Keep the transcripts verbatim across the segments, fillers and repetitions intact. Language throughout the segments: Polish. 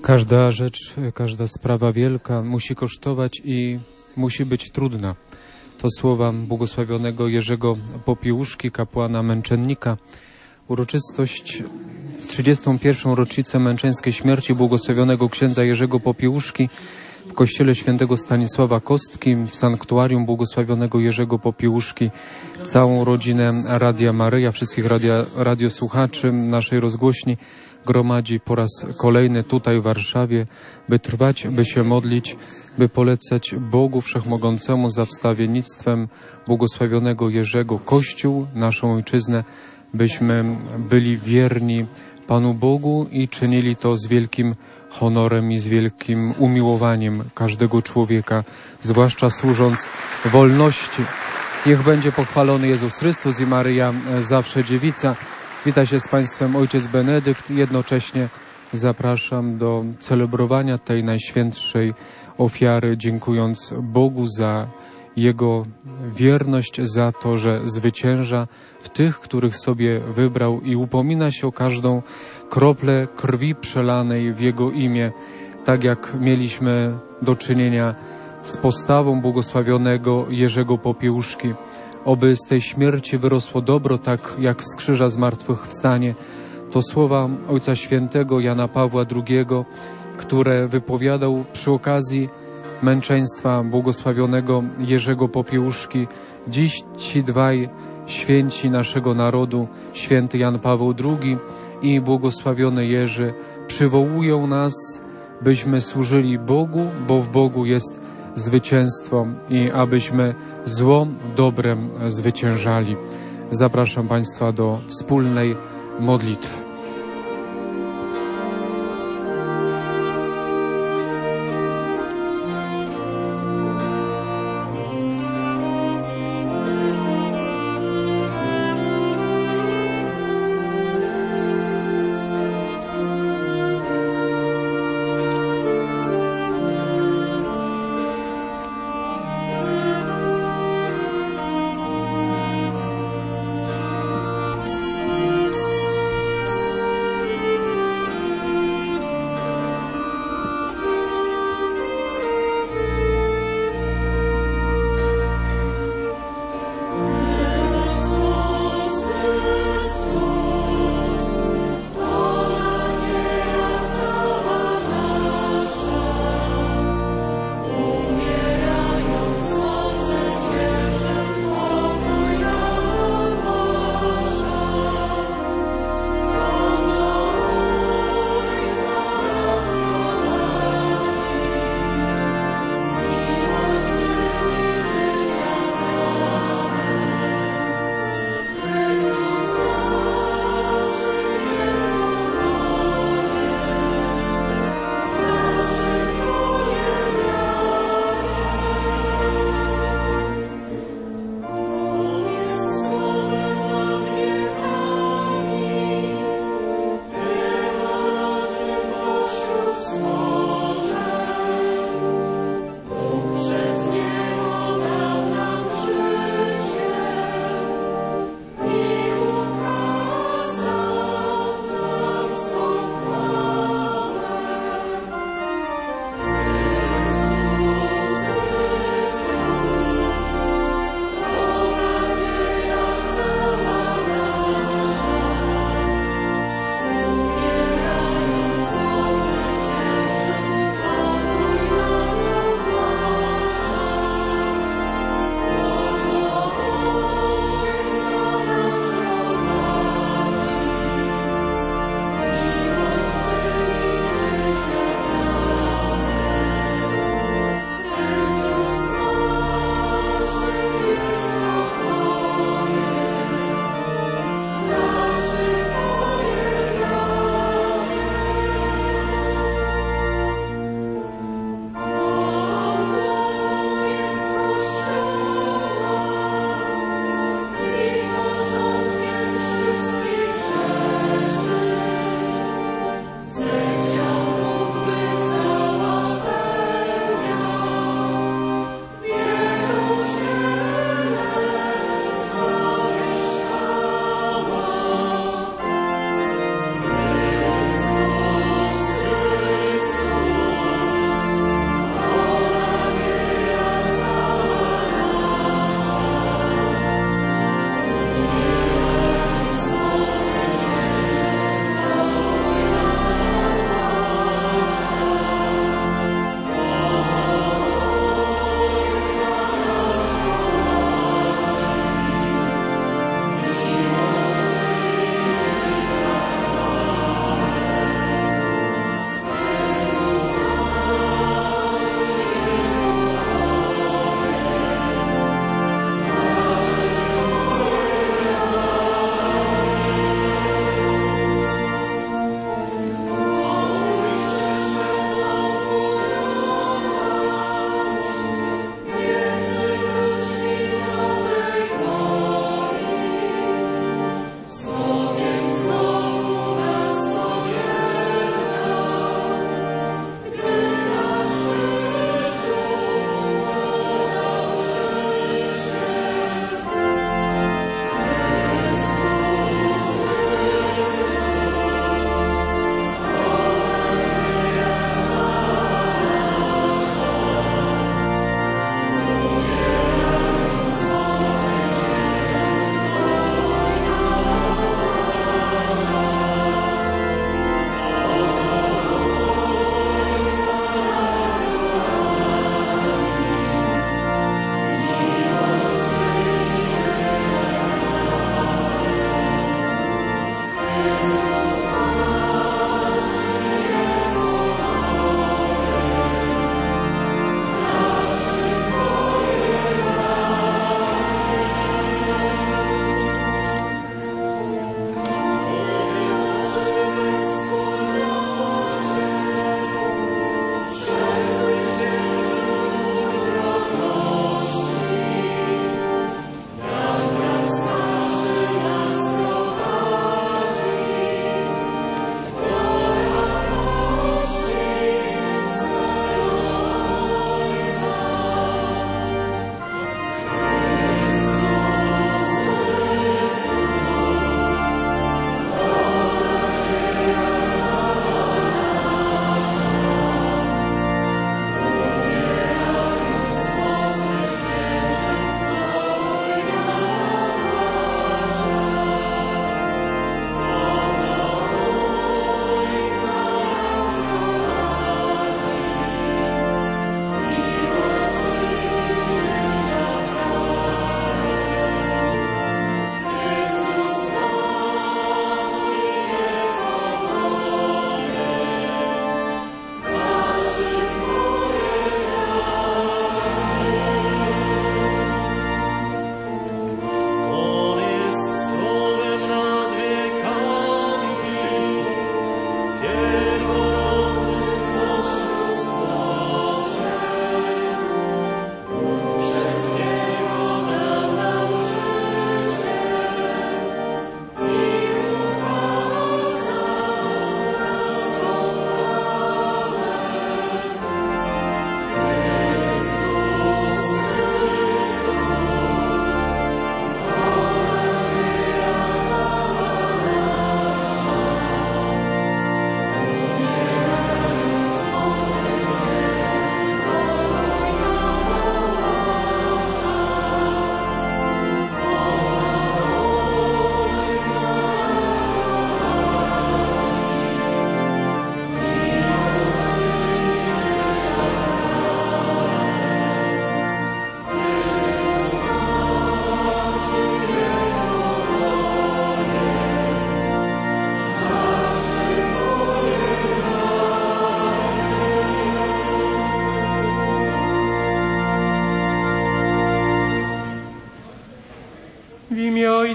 Każda rzecz, każda sprawa wielka musi kosztować i musi być trudna. To słowa błogosławionego Jerzego Popiełuszki, kapłana męczennika. Uroczystość w trzydziestą pierwszą rocznicę męczeńskiej śmierci błogosławionego księdza Jerzego Popiełuszki w kościele świętego Stanisława Kostki, w sanktuarium błogosławionego Jerzego Popiełuszki, całą rodzinę Radia Maryja, wszystkich radia, radiosłuchaczy naszej rozgłośni gromadzi po raz kolejny tutaj w Warszawie, by trwać, by się modlić, by polecać Bogu Wszechmogącemu za wstawiennictwem błogosławionego Jerzego Kościół, naszą ojczyznę, byśmy byli wierni Panu Bogu i czynili to z wielkim honorem i z wielkim umiłowaniem każdego człowieka, zwłaszcza służąc wolności. Niech będzie pochwalony Jezus Chrystus i Maryja zawsze dziewica. Wita się z Państwem ojciec Benedykt i jednocześnie zapraszam do celebrowania tej najświętszej ofiary, dziękując Bogu za Jego wierność, za to, że zwycięża w tych, których sobie wybrał i upomina się o każdą kroplę krwi przelanej w Jego imię, tak jak mieliśmy do czynienia z postawą błogosławionego Jerzego Popiełuszki. Oby z tej śmierci wyrosło dobro, tak jak z krzyża zmartwychwstanie. To słowa Ojca Świętego Jana Pawła drugiego, które wypowiadał przy okazji męczeństwa błogosławionego Jerzego Popiełuszki. Dziś ci dwaj święci naszego narodu, święty Jan Paweł drugi i błogosławiony Jerzy, przywołują nas, byśmy służyli Bogu, bo w Bogu jest zwycięstwo i abyśmy zło dobrem zwyciężali. Zapraszam Państwa do wspólnej modlitwy.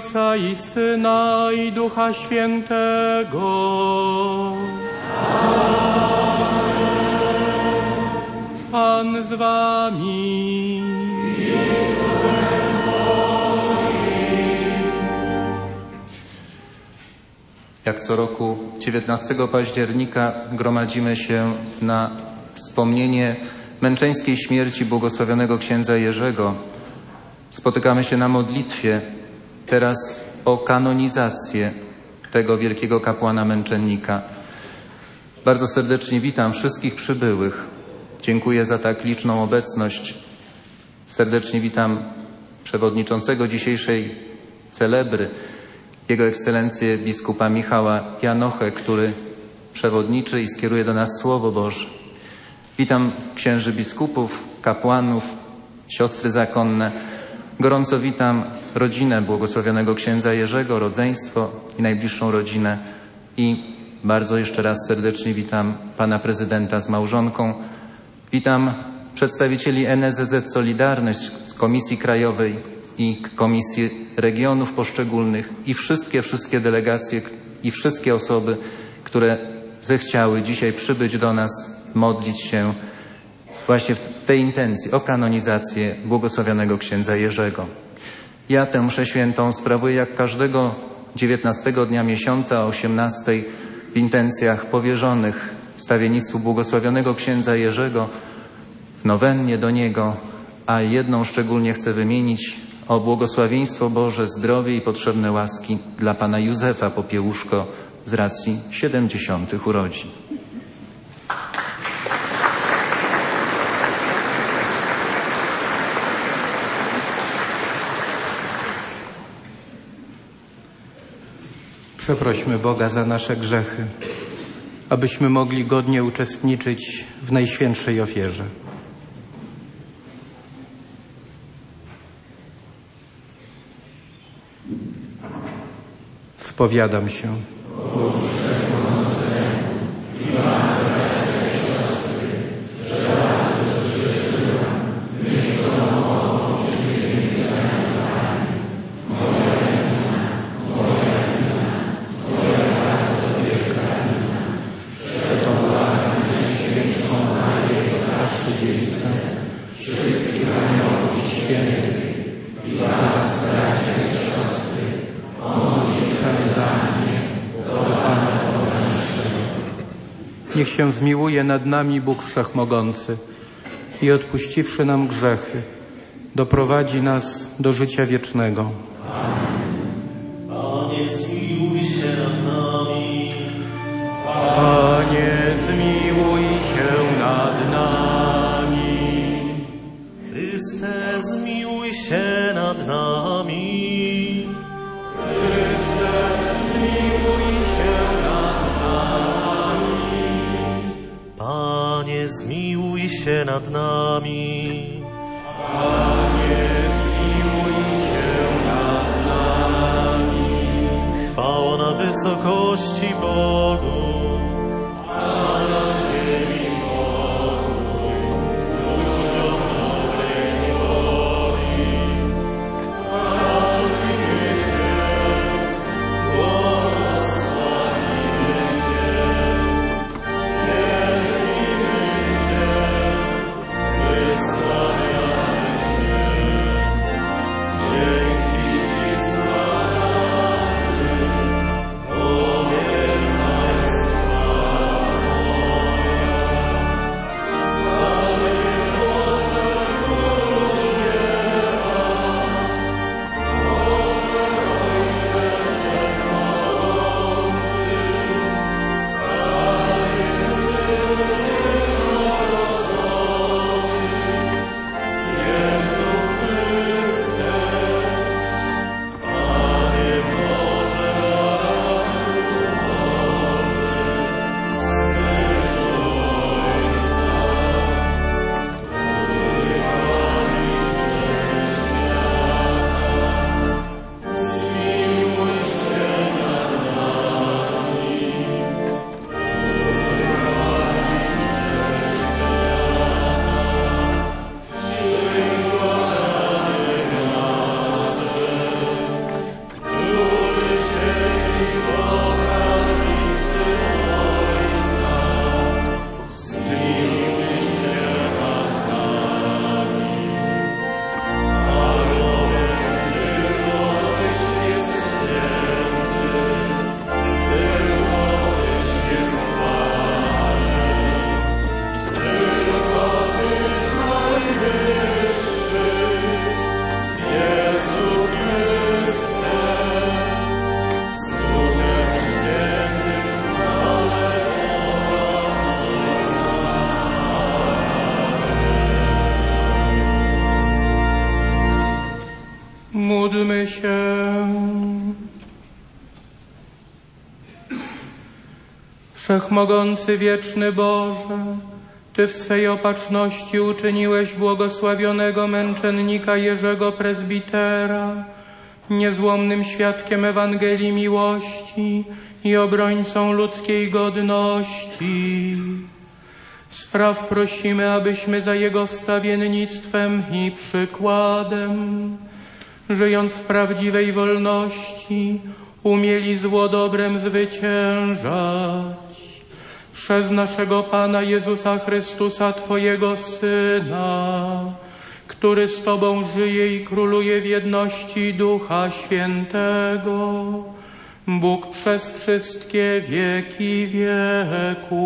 Ojca i Syna i Ducha Świętego. Pan z wami. Jak co roku dziewiętnastego października gromadzimy się na wspomnienie męczeńskiej śmierci błogosławionego księdza Jerzego. Spotykamy się na modlitwie teraz o kanonizację tego wielkiego kapłana męczennika. Bardzo serdecznie witam wszystkich przybyłych. Dziękuję za tak liczną obecność. Serdecznie witam przewodniczącego dzisiejszej celebry, Jego Ekscelencję biskupa Michała Janochę, który przewodniczy i skieruje do nas Słowo Boże. Witam księży biskupów, kapłanów, siostry zakonne. Gorąco witam rodzinę błogosławionego księdza Jerzego, rodzeństwo i najbliższą rodzinę. I bardzo jeszcze raz serdecznie witam pana prezydenta z małżonką. Witam przedstawicieli N S Z Z Solidarność z Komisji Krajowej i Komisji Regionów poszczególnych i wszystkie, wszystkie delegacje i wszystkie osoby, które zechciały dzisiaj przybyć do nas, modlić się właśnie w tej intencji o kanonizację błogosławionego księdza Jerzego. Ja tę mszę świętą sprawuję jak każdego dziewiętnastego dnia miesiąca o osiemnastej w intencjach powierzonych stawiennictwu błogosławionego księdza Jerzego, w nowennie do niego, a jedną szczególnie chcę wymienić o błogosławieństwo Boże, zdrowie i potrzebne łaski dla pana Józefa Popiełuszko z racji siedemdziesiątych urodzin. Przeprośmy Boga za nasze grzechy, abyśmy mogli godnie uczestniczyć w najświętszej ofierze. Spowiadam się. Niech się zmiłuje nad nami Bóg Wszechmogący i odpuściwszy nam grzechy, doprowadzi nas do życia wiecznego. Panie, zmiłuj się nad nami. Panie, zmiłuj się nad nami. Chryste, zmiłuj się nad nami. Chryste, zmiłuj się nad nami. Panie, zmiłuj się nad nami. Panie, zmiłuj się nad nami. Chwała na wysokości Bogu, a na ziemi pokój ludziom dobrej woli. Chwalimy Cię, błogosławimy Cię, wielbimy Cię, wysławiamy Cię. Dzięki Ci składamy, o wielka jest Módlmy się. Wszechmogący, wieczny Boże, Ty w swej opatrzności uczyniłeś błogosławionego męczennika Jerzego Prezbitera niezłomnym świadkiem Ewangelii miłości i obrońcą ludzkiej godności. Spraw prosimy, abyśmy za Jego wstawiennictwem i przykładem, żyjąc w prawdziwej wolności, umieli zło dobrem zwyciężać. Przez naszego Pana Jezusa Chrystusa, Twojego Syna, który z Tobą żyje i króluje w jedności Ducha Świętego, Bóg przez wszystkie wieki wieków.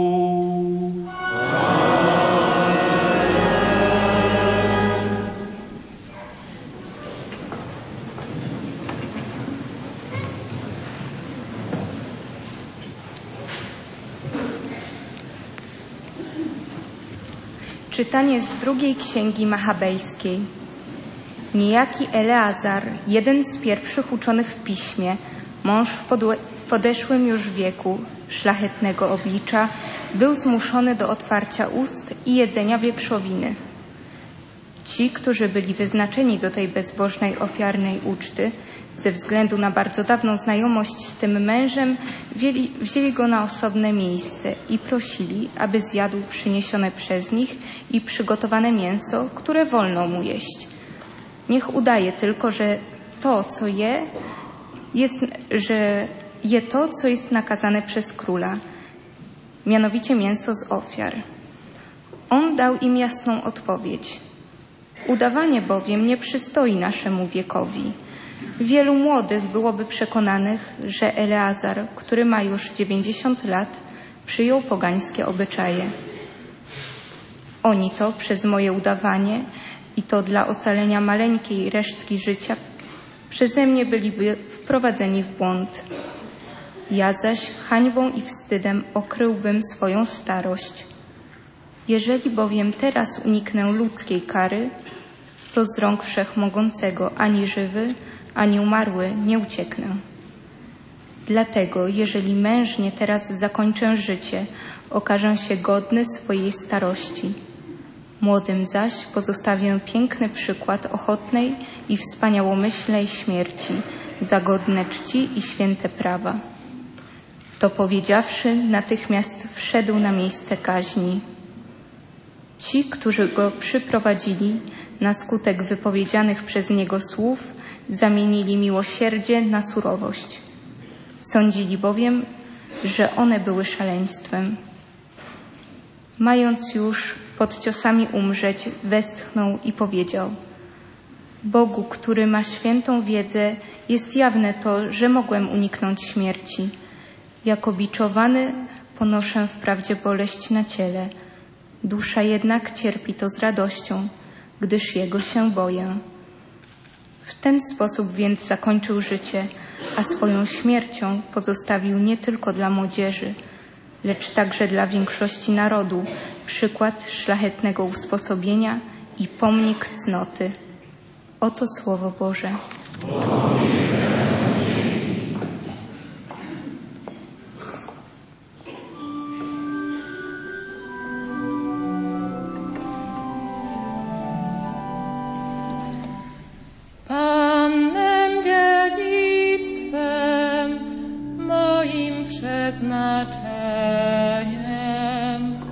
Czytanie z drugiej księgi Machabejskiej. Niejaki Eleazar, jeden z pierwszych uczonych w piśmie, mąż w, podłe, w podeszłym już wieku, szlachetnego oblicza, był zmuszony do otwarcia ust i jedzenia wieprzowiny. Ci, którzy byli wyznaczeni do tej bezbożnej ofiarnej uczty, ze względu na bardzo dawną znajomość z tym mężem, wzięli, wzięli go na osobne miejsce i prosili, aby zjadł przyniesione przez nich i przygotowane mięso, które wolno mu jeść. Niech udaje tylko, że to, co je, jest, że je to, co jest nakazane przez króla, mianowicie mięso z ofiar. On dał im jasną odpowiedź. Udawanie bowiem nie przystoi naszemu wiekowi. Wielu młodych byłoby przekonanych, że Eleazar, który ma już dziewięćdziesiąt lat, przyjął pogańskie obyczaje. Oni to przez moje udawanie i to dla ocalenia maleńkiej resztki życia przeze mnie byliby wprowadzeni w błąd. Ja zaś hańbą i wstydem okryłbym swoją starość. Jeżeli bowiem teraz uniknę ludzkiej kary, to z rąk Wszechmogącego ani żywy, ani umarły nie ucieknę. Dlatego, jeżeli mężnie teraz zakończę życie, okażę się godny swojej starości. Młodym zaś pozostawię piękny przykład ochotnej i wspaniałomyślnej śmierci, za godne czci i święte prawa. To powiedziawszy, natychmiast wszedł na miejsce kaźni. Ci, którzy go przyprowadzili, na skutek wypowiedzianych przez niego słów, zamienili miłosierdzie na surowość. Sądzili bowiem, że one były szaleństwem. Mając już pod ciosami umrzeć, westchnął i powiedział: Bogu, który ma świętą wiedzę, jest jawne to, że mogłem uniknąć śmierci. Jako biczowany ponoszę wprawdzie boleść na ciele. Dusza jednak cierpi to z radością, gdyż Jego się boję. W ten sposób więc zakończył życie, a swoją śmiercią pozostawił nie tylko dla młodzieży, lecz także dla większości narodu przykład szlachetnego usposobienia i pomnik cnoty. Oto Słowo Boże. Pannem dziedzictwem, moim przeznaczeniem.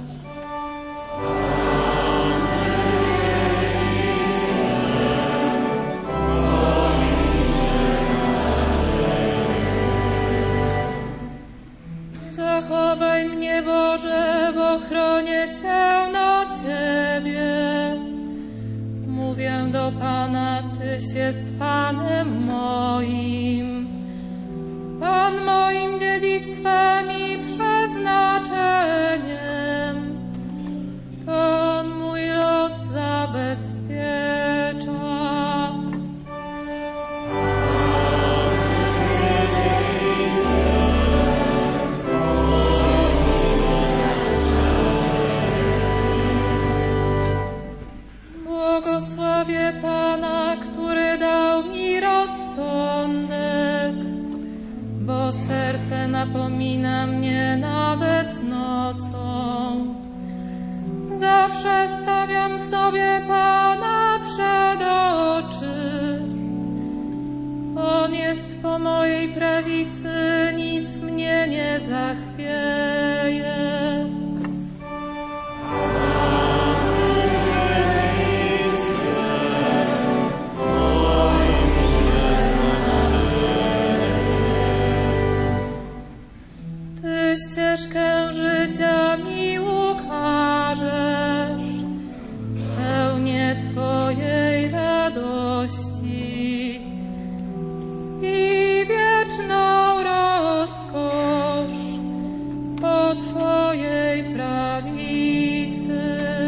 Zachowaj mnie, Boże, bo chronię się na Ciebie. Mówię do Pana, Tyś jest Panem moim, Pan moim dziedzictwem i przeznaczeniem. To On mój los zabezpiecza. Błogosławię Pana, który dał mi rację. zapomina mnie nawet nocą. Zawsze stawiam sobie Pana przed oczy. On jest po mojej prawicy, nic mnie nie zachwieje. Ty ścieżkę życia mi ukażesz, pełnię Twojej radości i wieczną rozkosz po Twojej prawicy.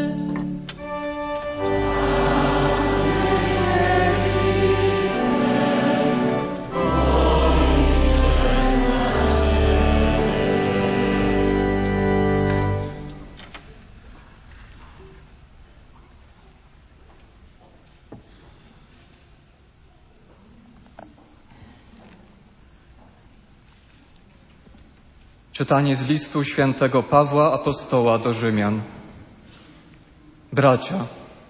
Czytanie z listu świętego Pawła Apostoła do Rzymian. Bracia,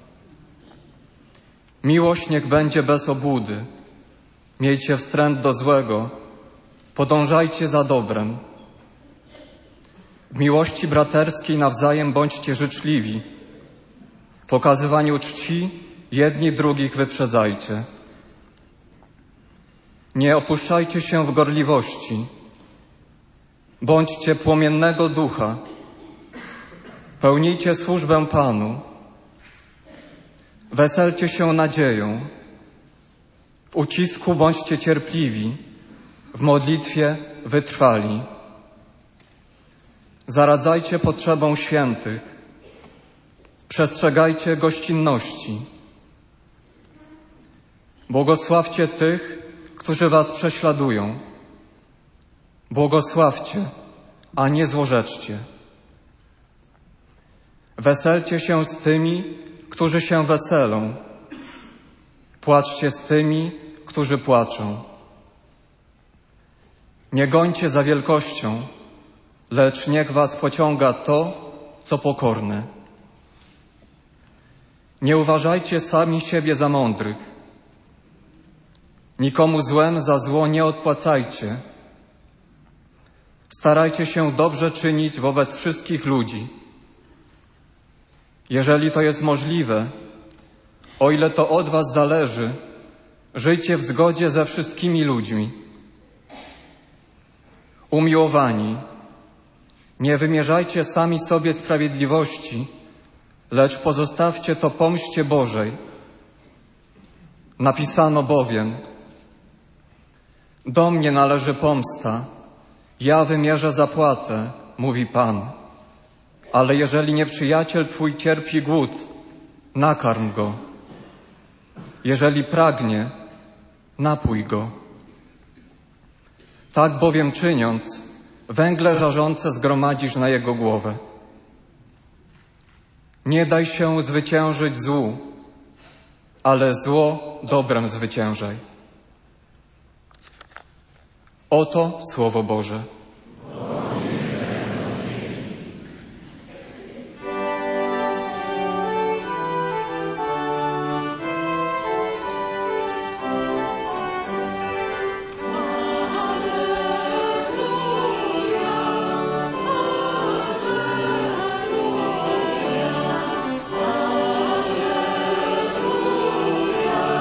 miłość niech będzie bez obłudy. Miejcie wstręt do złego, podążajcie za dobrem. W miłości braterskiej nawzajem bądźcie życzliwi. W okazywaniu czci jedni drugich wyprzedzajcie. Nie opuszczajcie się w gorliwości. Bądźcie płomiennego ducha. Pełnijcie służbę Panu. Weselcie się nadzieją. W ucisku bądźcie cierpliwi. W modlitwie wytrwali. Zaradzajcie potrzebom świętych. Przestrzegajcie gościnności. Błogosławcie tych, którzy was prześladują. Błogosławcie, a nie złorzeczcie. Weselcie się z tymi, którzy się weselą. Płaczcie z tymi, którzy płaczą. Nie gońcie za wielkością, lecz niech was pociąga to, co pokorne. Nie uważajcie sami siebie za mądrych. Nikomu złem za zło nie odpłacajcie. Starajcie się dobrze czynić wobec wszystkich ludzi. Jeżeli to jest możliwe, o ile to od was zależy, żyjcie w zgodzie ze wszystkimi ludźmi. Umiłowani, nie wymierzajcie sami sobie sprawiedliwości, lecz pozostawcie to pomście Bożej. Napisano bowiem: do mnie należy pomsta, ja wymierzę zapłatę, mówi Pan. Ale jeżeli nieprzyjaciel twój cierpi głód, nakarm go. Jeżeli pragnie, napój go. Tak bowiem czyniąc, węgle żarzące zgromadzisz na jego głowę. Nie daj się zwyciężyć złu, ale zło dobrem zwyciężaj. Oto Słowo Boże.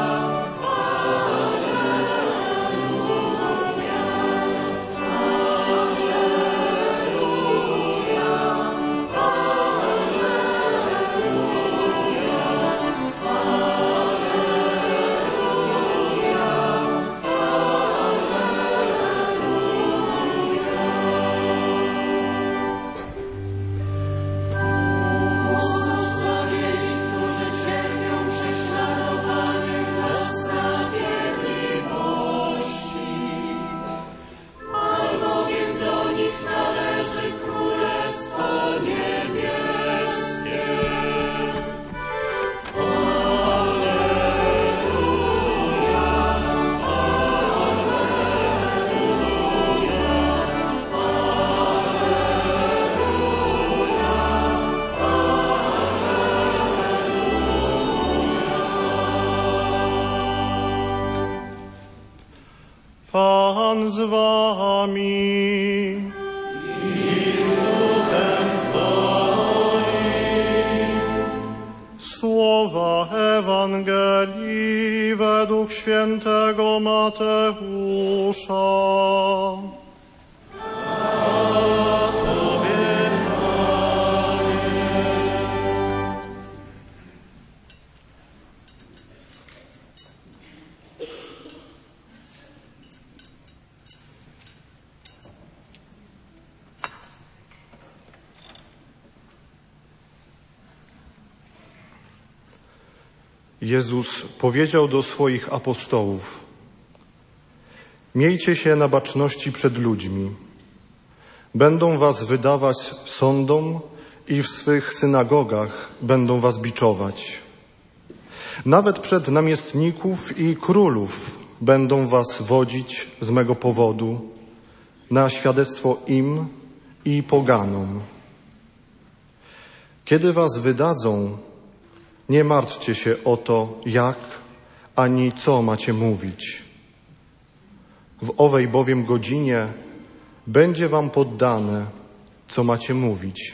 Alleluja. Pan z wami. I z duchem Twoim. Słowa Ewangelii według świętego Mateusza. Jezus powiedział do swoich apostołów: miejcie się na baczności przed ludźmi. Będą was wydawać sądom i w swych synagogach będą was biczować. Nawet przed namiestników i królów będą was wodzić z mego powodu na świadectwo im i poganom. Kiedy was wydadzą, nie martwcie się o to, jak ani co macie mówić. W owej bowiem godzinie będzie wam poddane, co macie mówić.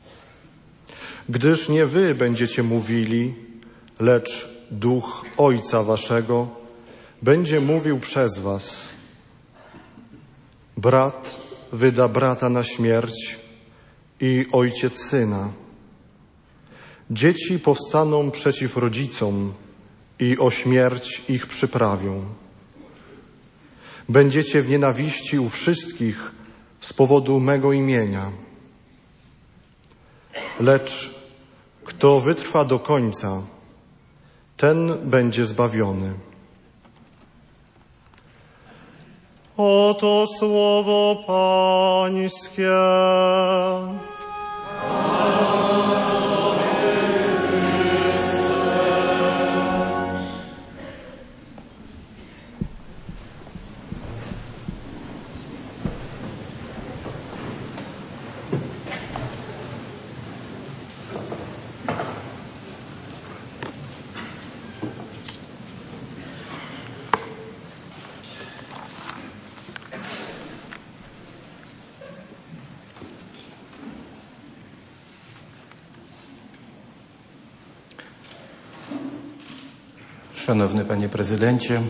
Gdyż nie wy będziecie mówili, lecz Duch Ojca waszego będzie mówił przez was. Brat wyda brata na śmierć i ojciec syna. Dzieci powstaną przeciw rodzicom i o śmierć ich przyprawią. Będziecie w nienawiści u wszystkich z powodu mego imienia. Lecz kto wytrwa do końca, ten będzie zbawiony. Oto słowo Pańskie. Szanowny Panie Prezydencie,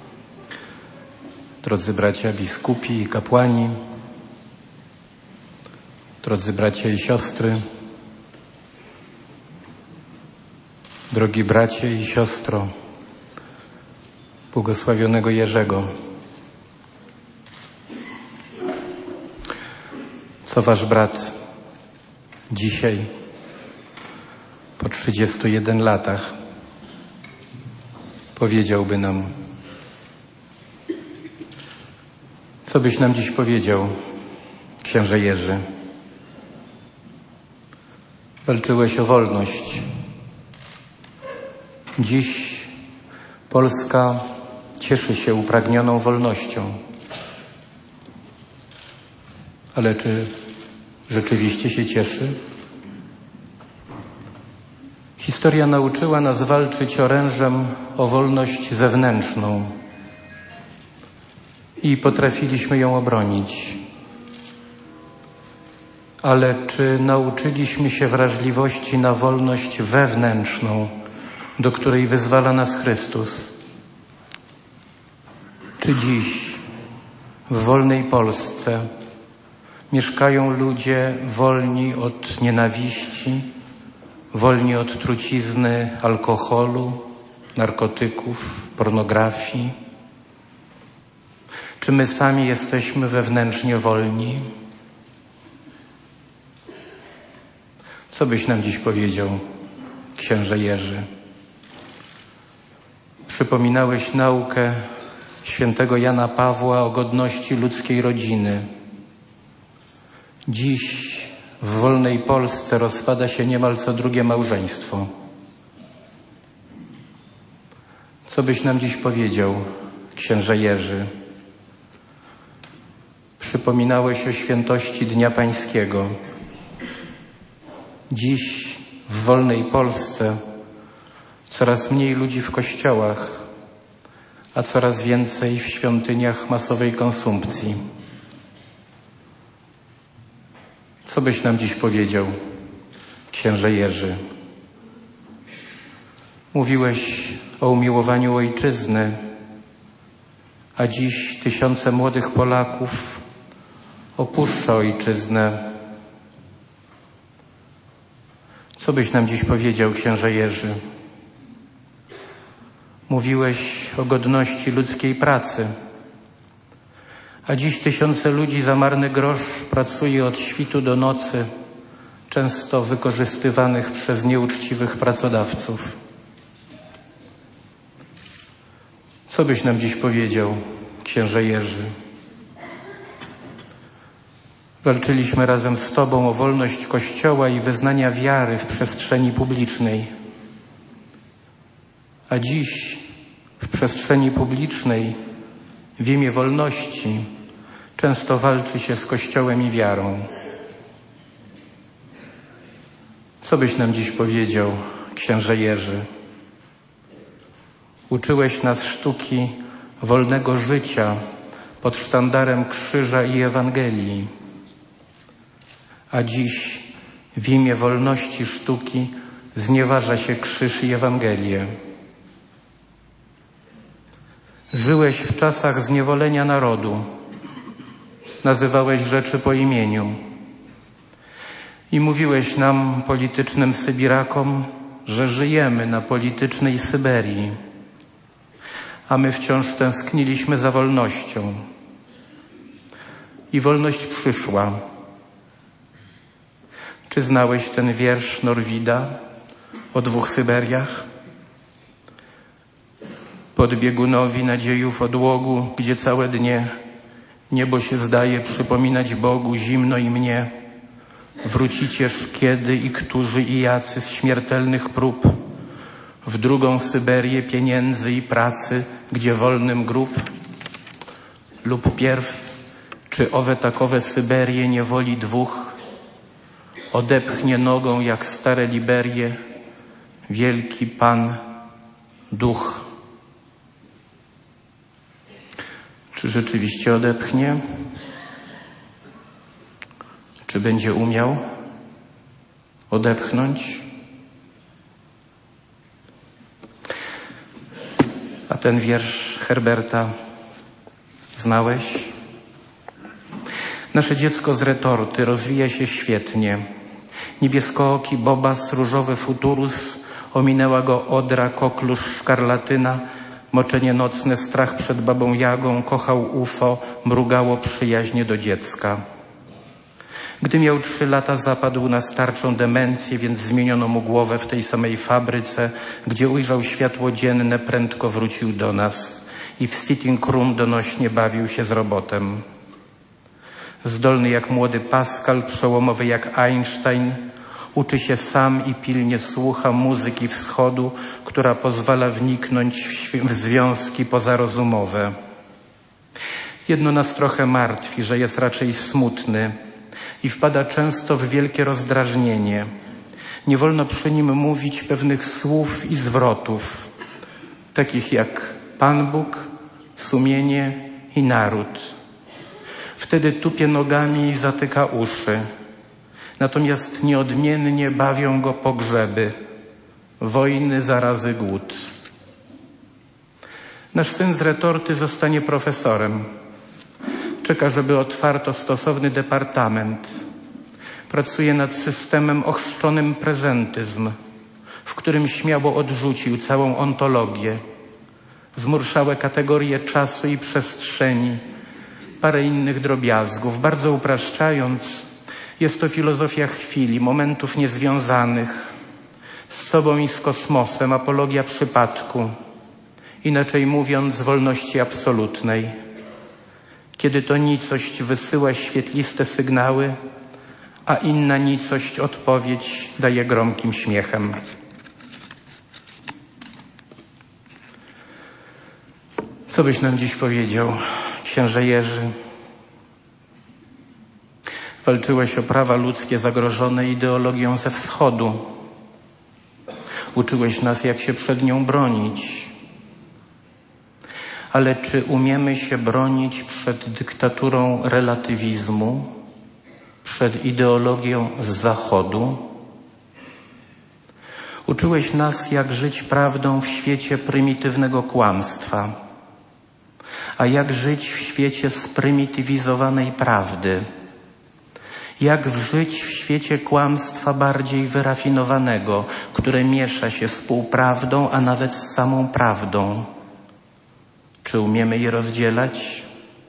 drodzy bracia biskupi i kapłani, drodzy bracia i siostry, drogi bracie i siostro błogosławionego Jerzego. Co wasz brat dzisiaj, po trzydziestu jeden latach, powiedziałby nam? Co byś nam dziś powiedział, księże Jerzy? Walczyłeś o wolność. Dziś Polska cieszy się upragnioną wolnością. Ale czy rzeczywiście się cieszy? Historia nauczyła nas walczyć orężem o wolność zewnętrzną i potrafiliśmy ją obronić. Ale czy nauczyliśmy się wrażliwości na wolność wewnętrzną, do której wyzwala nas Chrystus? Czy dziś w wolnej Polsce mieszkają ludzie wolni od nienawiści, wolni od trucizny, alkoholu, narkotyków, pornografii? Czy my sami jesteśmy wewnętrznie wolni? Co byś nam dziś powiedział, księże Jerzy? Przypominałeś naukę świętego Jana Pawła o godności ludzkiej rodziny. Dziś w wolnej Polsce rozpada się niemal co drugie małżeństwo. Co byś nam dziś powiedział, księże Jerzy? Przypominałeś o świętości Dnia Pańskiego. Dziś w wolnej Polsce coraz mniej ludzi w kościołach, a coraz więcej w świątyniach masowej konsumpcji. Co byś nam dziś powiedział, księże Jerzy? Mówiłeś o umiłowaniu ojczyzny, a dziś tysiące młodych Polaków opuszcza ojczyznę. Co byś nam dziś powiedział, księże Jerzy? Mówiłeś o godności ludzkiej pracy, a dziś tysiące ludzi za marny grosz pracuje od świtu do nocy, często wykorzystywanych przez nieuczciwych pracodawców. Co byś nam dziś powiedział, księże Jerzy? Walczyliśmy razem z Tobą o wolność Kościoła i wyznania wiary w przestrzeni publicznej. A dziś w przestrzeni publicznej w imię wolności często walczy się z Kościołem i wiarą. Co byś nam dziś powiedział, księże Jerzy? Uczyłeś nas sztuki wolnego życia pod sztandarem krzyża i Ewangelii. A dziś w imię wolności sztuki znieważa się krzyż i Ewangelię. Żyłeś w czasach zniewolenia narodu. Nazywałeś rzeczy po imieniu. I mówiłeś nam, politycznym Sybirakom, że żyjemy na politycznej Syberii. A my wciąż tęskniliśmy za wolnością. I wolność przyszła. Czy znałeś ten wiersz Norwida o dwóch Syberiach? Pod biegunowi nadziejów odłogu, gdzie całe dnie niebo się zdaje przypominać Bogu zimno i mnie. Wrócicież kiedy i którzy i jacy z śmiertelnych prób w drugą Syberię pieniędzy i pracy, gdzie wolnym grób? Lub pierw, czy owe takowe Syberie niewoli dwóch odepchnie nogą jak stare Liberie wielki Pan Duch? Czy rzeczywiście odepchnie? Czy będzie umiał odepchnąć? A ten wiersz Herberta znałeś? Nasze dziecko z retorty rozwija się świetnie. Niebieskooki bobas, różowy futurus, ominęła go odra, koklusz, szkarlatyna, moczenie nocne, strach przed babą Jagą, kochał U F O, mrugało przyjaźnie do dziecka. Gdy miał trzy lata, zapadł na starczą demencję, więc zmieniono mu głowę w tej samej fabryce, gdzie ujrzał światło dzienne, prędko wrócił do nas i w sitting room donośnie bawił się z robotem. Zdolny jak młody Pascal, przełomowy jak Einstein, uczy się sam i pilnie słucha muzyki wschodu, która pozwala wniknąć w, w związki pozarozumowe. Jedno nas trochę martwi, że jest raczej smutny i wpada często w wielkie rozdrażnienie. Nie wolno przy nim mówić pewnych słów i zwrotów, takich jak Pan Bóg, sumienie i naród. Wtedy tupie nogami i zatyka uszy. Natomiast nieodmiennie bawią go pogrzeby, wojny, zarazy, głód. Nasz syn z retorty zostanie profesorem. Czeka, żeby otwarto stosowny departament. Pracuje nad systemem ochrzczonym prezentyzm, w którym śmiało odrzucił całą ontologię, zmurszałe kategorie czasu i przestrzeni, parę innych drobiazgów. Bardzo upraszczając, jest to filozofia chwili, momentów niezwiązanych z sobą i z kosmosem, apologia przypadku, inaczej mówiąc wolności absolutnej. Kiedy to nicość wysyła świetliste sygnały, a inna nicość odpowiedź daje gromkim śmiechem. Co byś nam dziś powiedział, księże Jerzy? Walczyłeś o prawa ludzkie zagrożone ideologią ze wschodu. Uczyłeś nas, jak się przed nią bronić. ale czy umiemy się bronić przed dyktaturą relatywizmu, przed ideologią z Zachodu? Uczyłeś nas, jak żyć prawdą w świecie prymitywnego kłamstwa, a jak żyć w świecie sprymitywizowanej prawdy. Jak żyć w świecie kłamstwa bardziej wyrafinowanego, które miesza się z półprawdą, a nawet z samą prawdą. Czy umiemy je rozdzielać?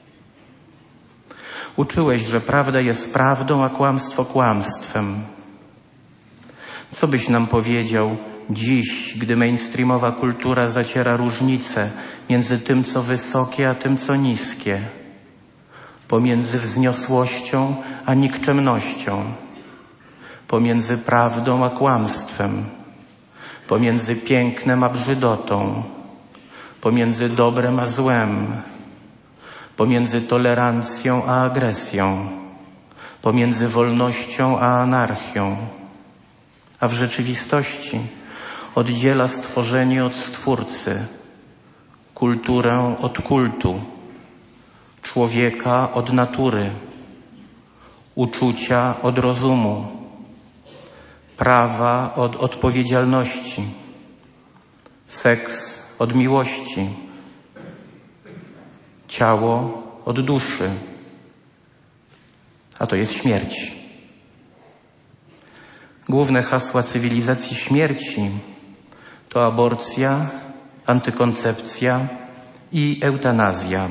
Uczyłeś, że prawda jest prawdą, a kłamstwo kłamstwem. Co byś nam powiedział dziś, gdy mainstreamowa kultura zaciera różnice między tym, co wysokie, a tym, co niskie? Pomiędzy wzniosłością a nikczemnością, pomiędzy prawdą a kłamstwem, pomiędzy pięknem a brzydotą, pomiędzy dobrem a złem, pomiędzy tolerancją a agresją, pomiędzy wolnością a anarchią. A w rzeczywistości oddziela stworzenie od Stwórcy, kulturę od kultu, człowieka od natury, uczucia od rozumu, prawa od odpowiedzialności, seks od miłości, ciało od duszy, a to jest śmierć. Główne hasła cywilizacji śmierci to aborcja, antykoncepcja i eutanazja.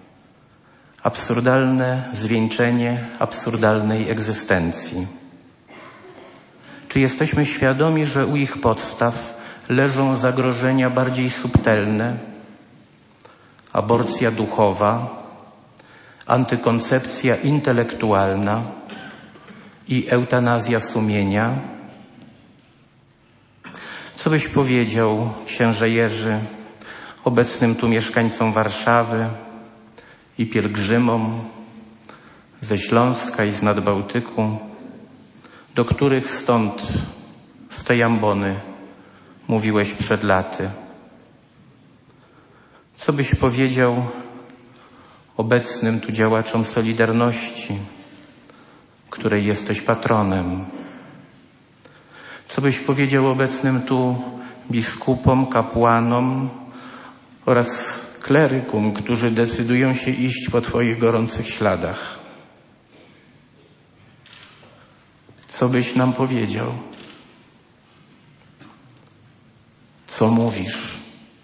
Absurdalne zwieńczenie absurdalnej egzystencji. Czy jesteśmy świadomi, że u ich podstaw leżą zagrożenia bardziej subtelne? Aborcja duchowa, antykoncepcja intelektualna i eutanazja sumienia? Co byś powiedział, księże Jerzy, obecnym tu mieszkańcom Warszawy i pielgrzymom ze Śląska i z Nadbałtyku, do których stąd, z tej ambony, mówiłeś przed laty? Co byś powiedział obecnym tu działaczom Solidarności, której jesteś patronem? Co byś powiedział obecnym tu biskupom, kapłanom oraz klerykum, którzy decydują się iść po Twoich gorących śladach? Co byś nam powiedział? Co mówisz?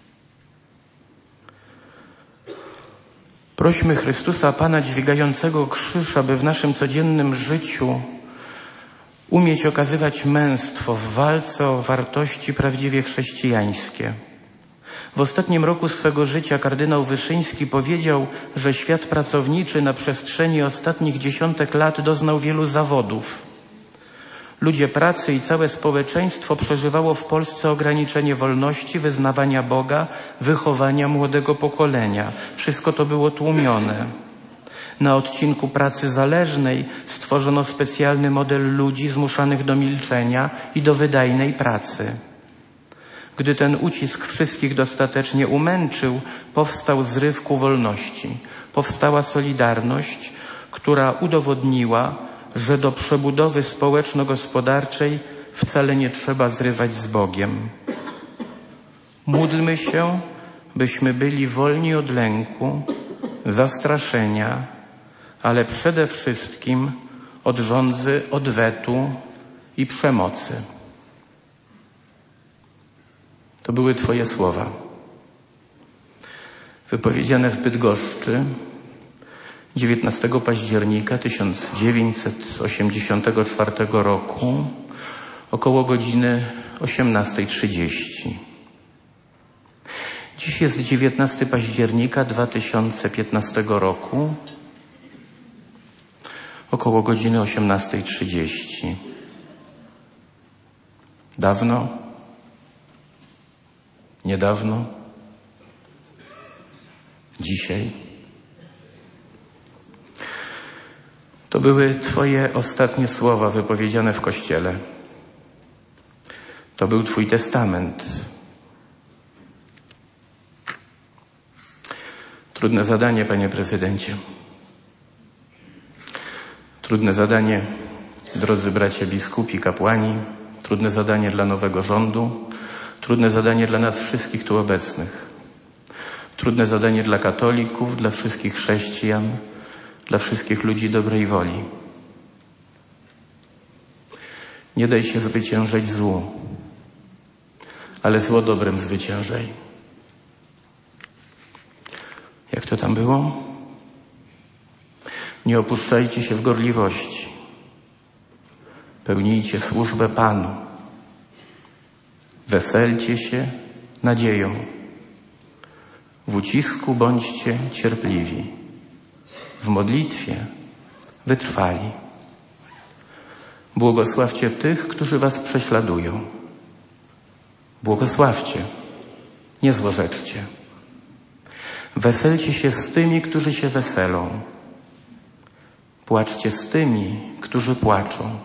Prośmy Chrystusa, Pana dźwigającego krzyż, aby w naszym codziennym życiu umieć okazywać męstwo w walce o wartości prawdziwie chrześcijańskie. W ostatnim roku swego życia kardynał Wyszyński powiedział, że świat pracowniczy na przestrzeni ostatnich dziesiątek lat doznał wielu zawodów. Ludzie pracy i całe społeczeństwo przeżywało w Polsce ograniczenie wolności, wyznawania Boga, wychowania młodego pokolenia. Wszystko to było tłumione. Na odcinku pracy zależnej stworzono specjalny model ludzi zmuszanych do milczenia i do wydajnej pracy. Gdy ten ucisk wszystkich dostatecznie umęczył, powstał zryw ku wolności. Powstała Solidarność, która udowodniła, że do przebudowy społeczno-gospodarczej wcale nie trzeba zrywać z Bogiem. Módlmy się, byśmy byli wolni od lęku, zastraszenia, ale przede wszystkim od żądzy odwetu i przemocy. To były Twoje słowa, wypowiedziane w Bydgoszczy dziewiętnastego października tysiąc dziewięćset osiemdziesiątego czwartego roku około godziny osiemnastej trzydzieści. Dziś jest dziewiętnastego października dwa tysiące piętnastego roku około godziny osiemnastej trzydzieści. Dawno? Niedawno? Dzisiaj? To były Twoje ostatnie słowa wypowiedziane w kościele. To był Twój testament. Trudne zadanie, panie prezydencie. Trudne zadanie, drodzy bracia biskupi, kapłani. Trudne zadanie dla nowego rządu. Trudne zadanie dla nas wszystkich tu obecnych. Trudne zadanie dla katolików, dla wszystkich chrześcijan, dla wszystkich ludzi dobrej woli. Nie daj się zwyciężyć złu, ale zło dobrem zwyciężaj. Jak to tam było? Nie opuszczajcie się w gorliwości. Pełnijcie służbę Panu. Weselcie się nadzieją. W ucisku bądźcie cierpliwi. W modlitwie wytrwali. Błogosławcie tych, którzy was prześladują. Błogosławcie, nie złorzeczcie. Weselcie się z tymi, którzy się weselą. Płaczcie z tymi, którzy płaczą.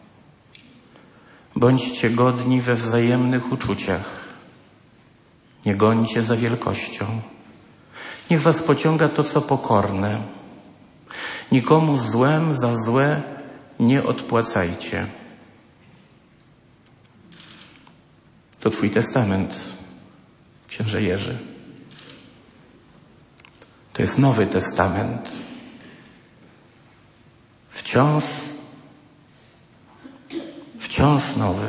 Bądźcie godni we wzajemnych uczuciach. Nie gońcie za wielkością. Niech was pociąga to, co pokorne. Nikomu złem za złe nie odpłacajcie. To twój testament, księże Jerzy. To jest Nowy Testament. Wciąż, wciąż nowy.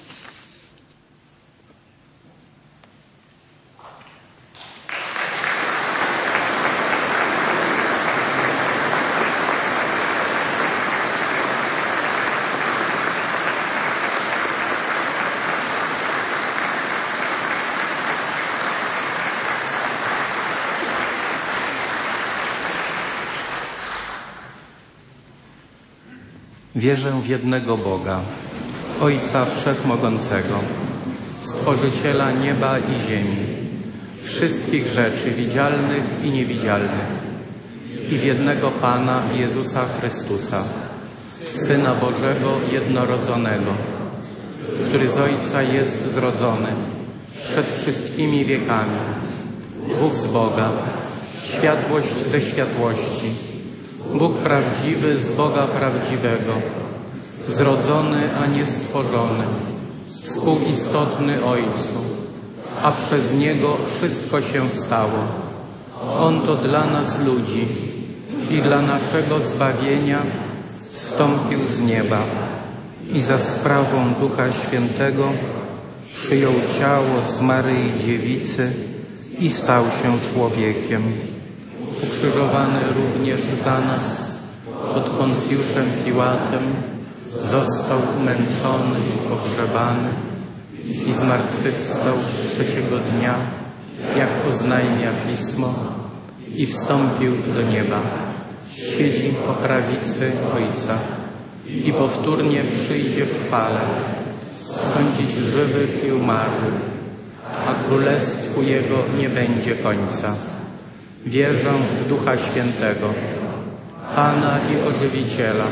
Wierzę w jednego Boga, Ojca Wszechmogącego, Stworzyciela nieba i ziemi, wszystkich rzeczy widzialnych i niewidzialnych, i w jednego Pana Jezusa Chrystusa, Syna Bożego jednorodzonego, który z Ojca jest zrodzony przed wszystkimi wiekami, Bóg z Boga, światłość ze światłości, Bóg prawdziwy z Boga prawdziwego, zrodzony, a nie stworzony, współistotny Ojcu, a przez Niego wszystko się stało. On to dla nas ludzi i dla naszego zbawienia zstąpił z nieba i za sprawą Ducha Świętego przyjął ciało z Maryi Dziewicy i stał się człowiekiem. Ukrzyżowany również za nas pod Poncjuszem Piłatem, został umęczony i pogrzebany i zmartwychwstał trzeciego dnia, jak oznajmia Pismo, i wstąpił do nieba. Siedzi po prawicy Ojca i powtórnie przyjdzie w chwale, sądzić żywych i umarłych, a królestwu Jego nie będzie końca. Wierzę w Ducha Świętego, Pana i Ożywiciela,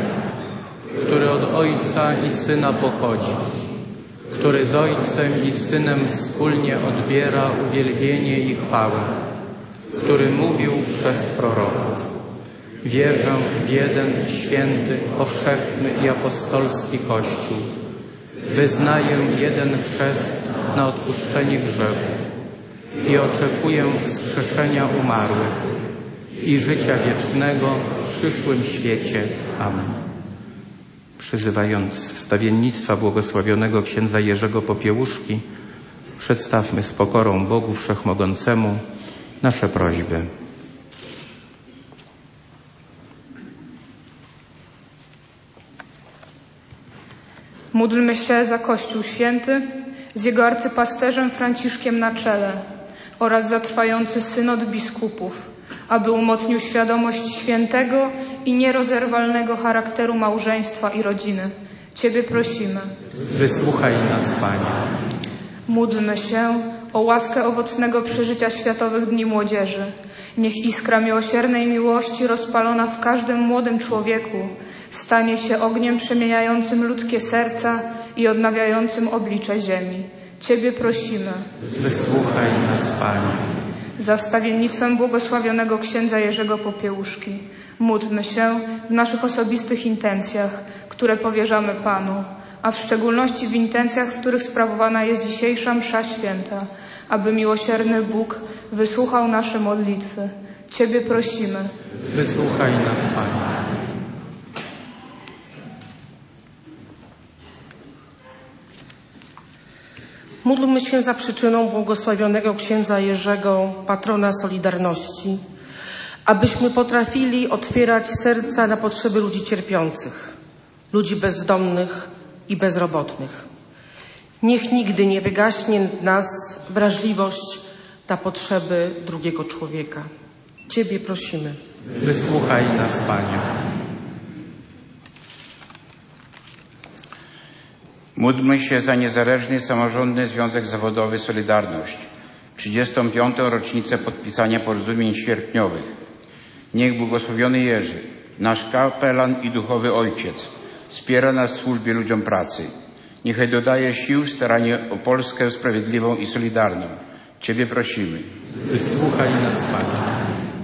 który od Ojca i Syna pochodzi, który z Ojcem i Synem wspólnie odbiera uwielbienie i chwałę, który mówił przez proroków. Wierzę w jeden święty, powszechny i apostolski Kościół. Wyznaję jeden chrzest na odpuszczenie grzechów i oczekuję wskrzeszenia umarłych i życia wiecznego w przyszłym świecie. Amen. Przyzywając wstawiennictwa błogosławionego księdza Jerzego Popiełuszki, przedstawmy z pokorą Bogu Wszechmogącemu nasze prośby. Módlmy się za Kościół Święty z jego arcypasterzem Franciszkiem na czele oraz za trwający synod biskupów, aby umocnił świadomość świętego i nierozerwalnego charakteru małżeństwa i rodziny. Ciebie prosimy. Wysłuchaj nas, Panie. Módlmy się o łaskę owocnego przeżycia Światowych Dni Młodzieży. Niech iskra miłosiernej miłości rozpalona w każdym młodym człowieku stanie się ogniem przemieniającym ludzkie serca i odnawiającym oblicze ziemi. Ciebie prosimy. Wysłuchaj nas, Panie. za wstawiennictwem błogosławionego księdza Jerzego Popiełuszki. Módlmy się w naszych osobistych intencjach, które powierzamy Panu, a w szczególności w intencjach, w których sprawowana jest dzisiejsza msza święta, aby miłosierny Bóg wysłuchał nasze modlitwy. Ciebie prosimy. Wysłuchaj nas, Panie. Módlmy się za przyczyną błogosławionego księdza Jerzego, patrona Solidarności, abyśmy potrafili otwierać serca na potrzeby ludzi cierpiących, ludzi bezdomnych i bezrobotnych. Niech nigdy nie wygaśnie w nas wrażliwość na potrzeby drugiego człowieka. Ciebie prosimy. Wysłuchaj nas, Panie. Módlmy się za Niezależny Samorządny Związek Zawodowy Solidarność, trzydziestą piątą rocznicę podpisania porozumień sierpniowych. Niech błogosławiony Jerzy, nasz kapelan i duchowy ojciec, wspiera nas w służbie ludziom pracy. Niechaj dodaje sił w staraniu o Polskę sprawiedliwą i solidarną. Ciebie prosimy. Wysłuchaj nas, Panie.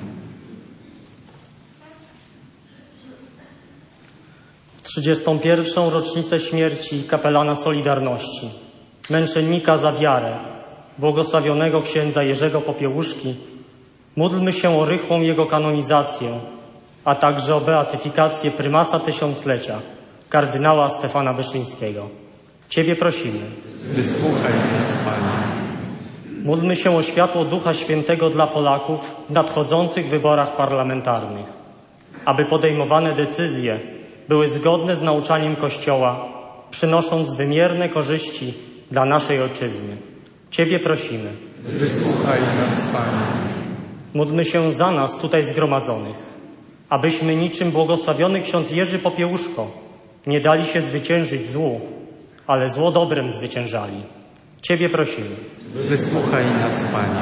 trzydziestą pierwszą rocznicę śmierci kapelana Solidarności, męczennika za wiarę, błogosławionego księdza Jerzego Popiełuszki, módlmy się o rychłą jego kanonizację, a także o beatyfikację prymasa tysiąclecia, kardynała Stefana Wyszyńskiego. Ciebie prosimy. Wysłuchaj nas, Panie. Módlmy się o światło Ducha Świętego dla Polaków w nadchodzących wyborach parlamentarnych, aby podejmowane decyzje były zgodne z nauczaniem Kościoła, przynosząc wymierne korzyści dla naszej ojczyzny. Ciebie prosimy. Wysłuchaj nas, Panie. Módlmy się za nas tutaj zgromadzonych, abyśmy niczym błogosławiony ksiądz Jerzy Popiełuszko nie dali się zwyciężyć złu, ale zło dobrem zwyciężali. Ciebie prosimy. Wysłuchaj nas, Panie.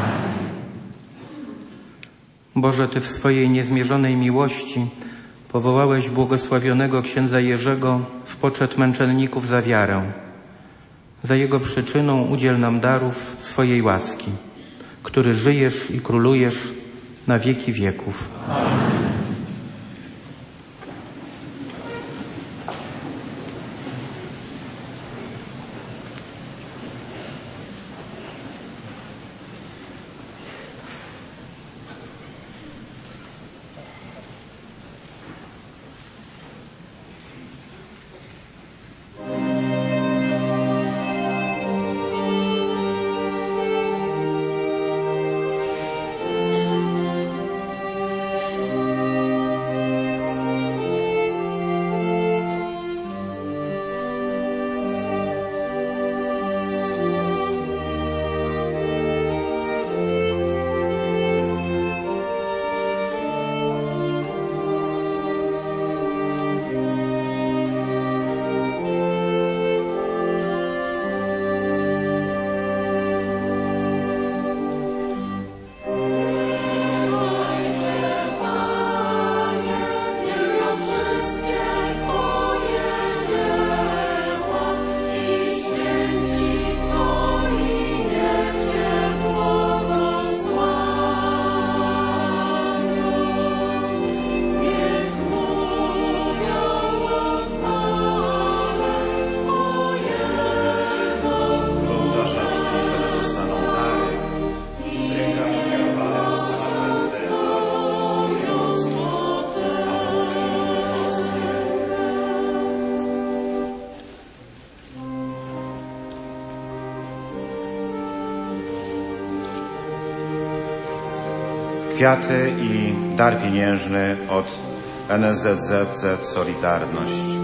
Boże, Ty w swojej niezmierzonej miłości powołałeś błogosławionego księdza Jerzego w poczet męczenników za wiarę. Za jego przyczyną udziel nam darów swojej łaski, który żyjesz i królujesz na wieki wieków. Amen. Kwiaty i dar pieniężny od N S Z Z Z Solidarność.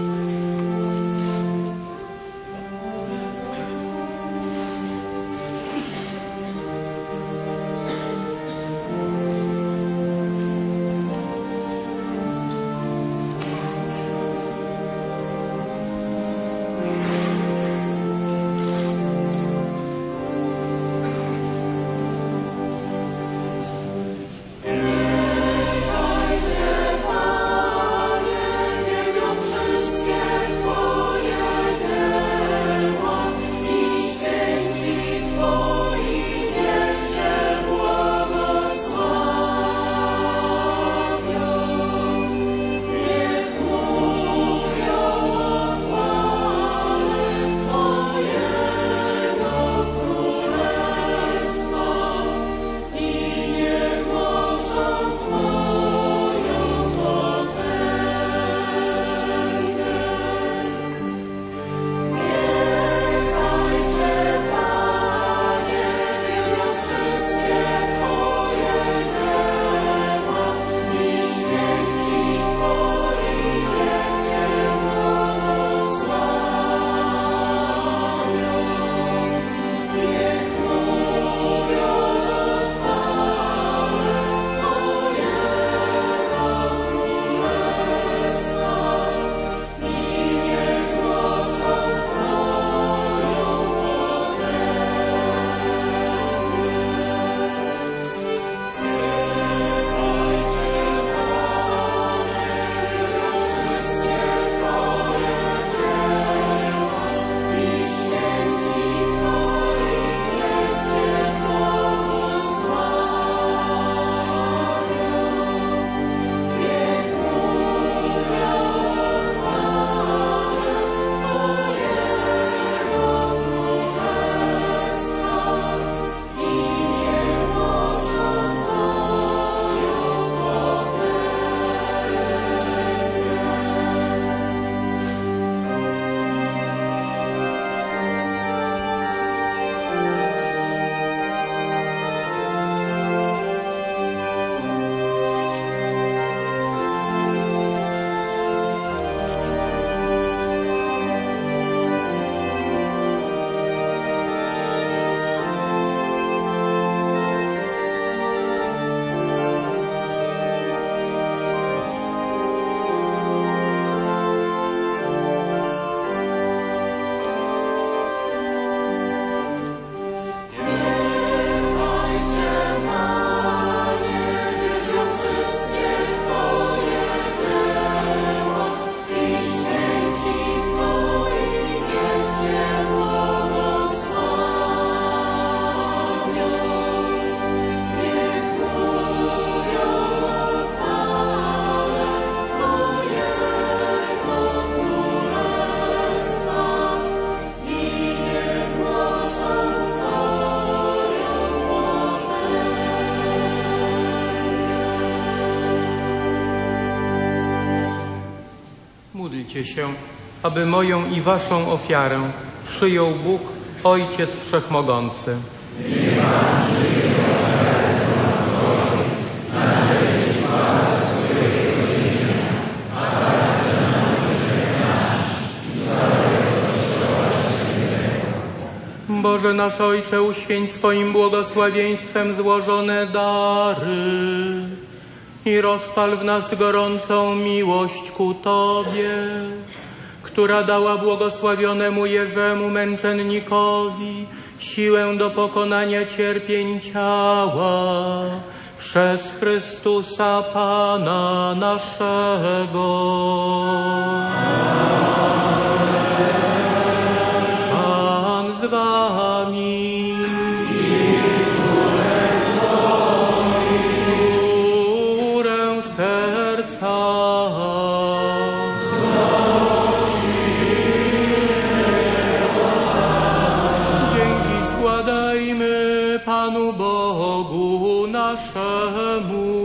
Panie, niech wszystkie Módlcie się, aby moją i waszą ofiarę przyjął Bóg, Ojciec Wszechmogący. Boże nasz Ojcze, uświęć swoim błogosławieństwem złożone dary i rozpal w nas gorącą miłość ku Tobie, która dała błogosławionemu Jerzemu Męczennikowi siłę do pokonania cierpień ciała przez Chrystusa Pana naszego. Pan z wami. Górę serca. Dzięki składajmy Panu Bogu naszemu.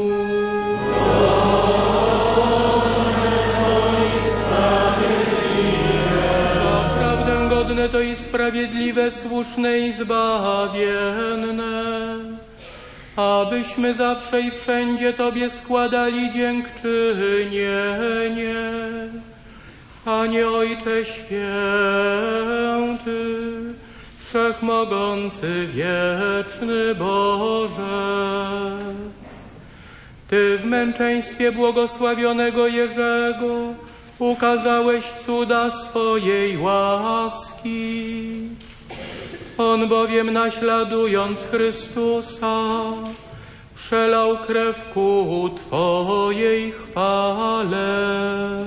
Naprawdę godne to i sprawiedliwe, słuszne i zbawienne, abyśmy zawsze i wszędzie Tobie składali dziękczynienie. Panie Ojcze Święty, Wszechmogący, Wieczny Boże, Ty w męczeństwie błogosławionego Jerzego ukazałeś cuda swojej łaski. On bowiem, naśladując Chrystusa, przelał krew ku Twojej chwale.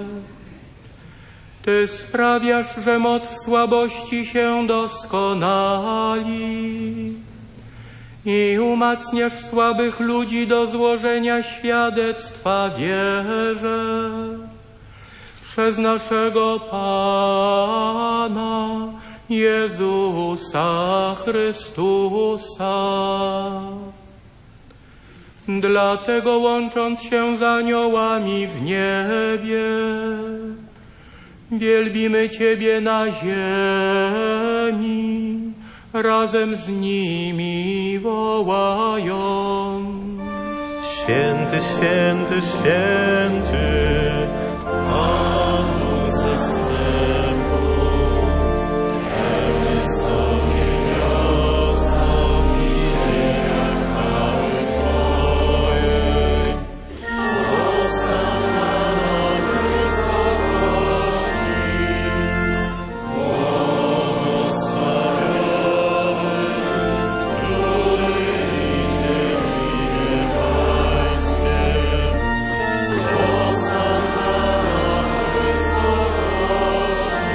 Ty sprawiasz, że moc słabości się doskonali i umacniasz słabych ludzi do złożenia świadectwa wierze. Przez naszego Pana Jezusa Chrystusa. Dlatego, łącząc się z aniołami w niebie, wielbimy Ciebie na ziemi, razem z nimi wołając: Święty, święty, święty, Pan Bóg zastępów, pełny sobie niosą i ziemia chwały Twojej. Hosanna na wysokości, błogosławiony, który idzie w imię Pańskie. Hosanna na wysokości.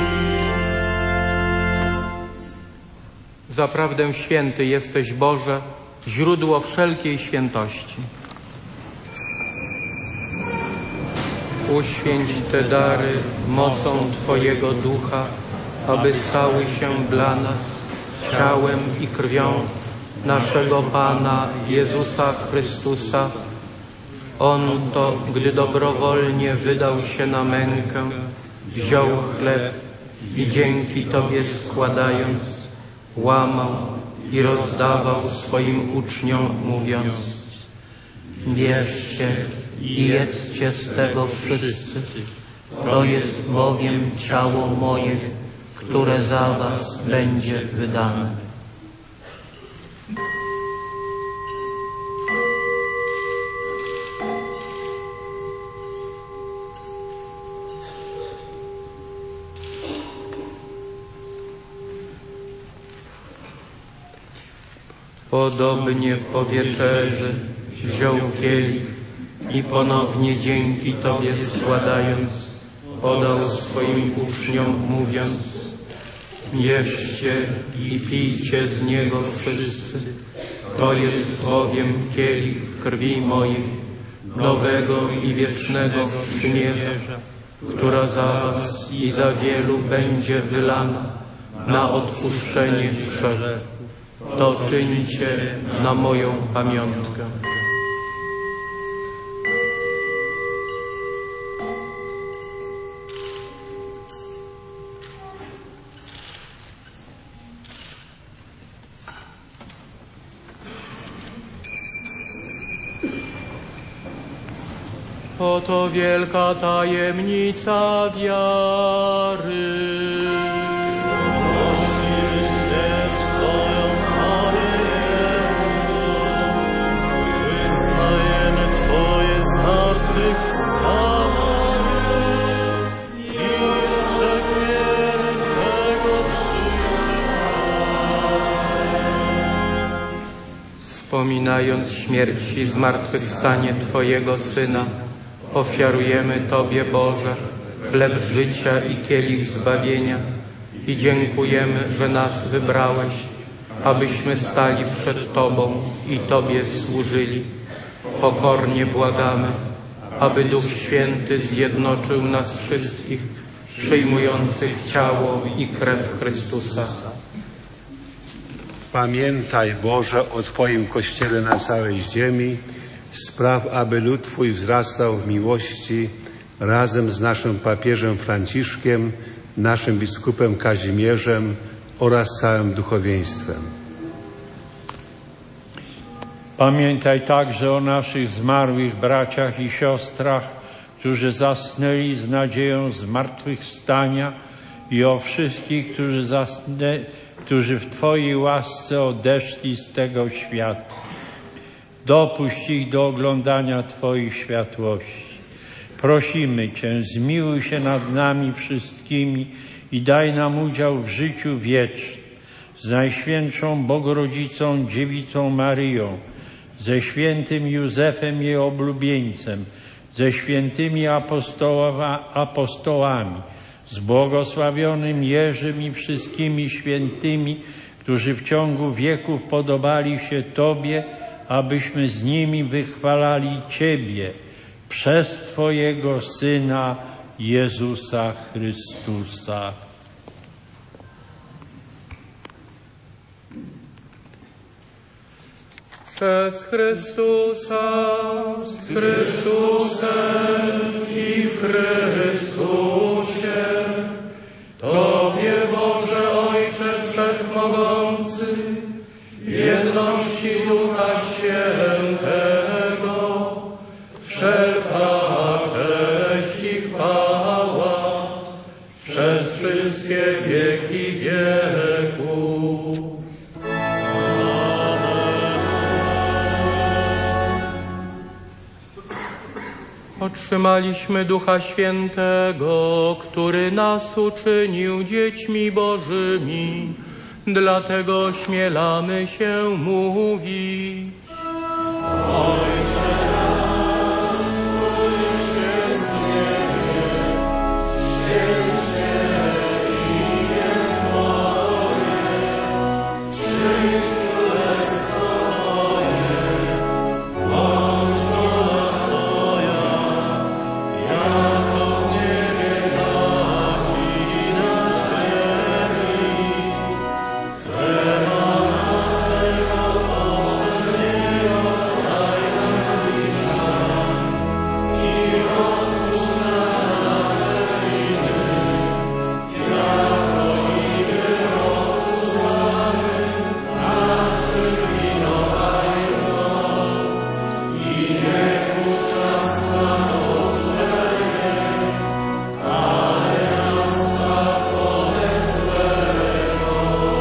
Zaprawdę święty jesteś, Boże, źródło wszelkiej świętości. Uświęć te dary mocą Twojego Ducha, aby stały się dla nas ciałem i krwią naszego Pana Jezusa Chrystusa. On to, gdy dobrowolnie wydał się na mękę, wziął chleb i dzięki Tobie składając, łamał i rozdawał swoim uczniom, mówiąc: bierzcie i jedzcie z tego wszyscy, to jest bowiem ciało moje, które za was będzie wydane. Podobnie po wieczerzy wziął kielich i ponownie dzięki Tobie składając, podał swoim uczniom, mówiąc: bierzcie i pijcie z niego wszyscy, to jest bowiem kielich krwi mojej, nowego i wiecznego przymierza, która za was i za wielu będzie wylana na odpuszczenie grzechów. To czyńcie na moją pamiątkę. Oto wielka tajemnica wiary. Wyznajemy Twoje zmartwychwstanie i oczekujemy Twego przyjścia. Wspominając śmierć i zmartwychwstanie Twojego Syna, ofiarujemy Tobie, Boże, chleb życia i kielich zbawienia i dziękujemy, że nas wybrałeś, abyśmy stali przed Tobą i Tobie służyli. Pokornie błagamy, aby Duch Święty zjednoczył nas wszystkich, przyjmujących ciało i krew Chrystusa. Pamiętaj, Boże, o Twoim Kościele na całej ziemi. Spraw, aby lud Twój wzrastał w miłości razem z naszym papieżem Franciszkiem, naszym biskupem Kazimierzem oraz całym duchowieństwem. Pamiętaj także o naszych zmarłych braciach i siostrach, którzy zasnęli z nadzieją zmartwychwstania i o wszystkich, którzy, zasnę, którzy w Twojej łasce odeszli z tego świata. Dopuść ich do oglądania Twojej światłości. Prosimy Cię, zmiłuj się nad nami wszystkimi i daj nam udział w życiu wiecznym z Najświętszą Bogorodzicą Dziewicą Maryją, ze świętym Józefem jej oblubieńcem, ze świętymi apostoła, apostołami, z błogosławionym Jerzym i wszystkimi świętymi, którzy w ciągu wieków podobali się Tobie, abyśmy z nimi wychwalali Ciebie przez Twojego Syna Jezusa Chrystusa. Przez Chrystusa, z Chrystusem i w Chrystusie, Tobie, Boże Ojcze Wszechmogący, w jedności Ducha Świętego, wszelka cześć i chwała przez wszystkie wieki wieków. Otrzymaliśmy Ducha Świętego, który nas uczynił dziećmi Bożymi, dlatego ośmielamy się mówić. Ojcze nasz, któryś jest w niebie, święć się imię Twoje, przyjdź królestwo Twoje, bądź wola Twoja, jako w niebie, tak i na ziemi. Chleba naszego powszedniego daj nam dzisiaj i odpuść nam nasze winy, jako i my odpuszczamy naszym winowajcom. I nie wpuść nas na pokuszenie, ale nas zbaw ode złego.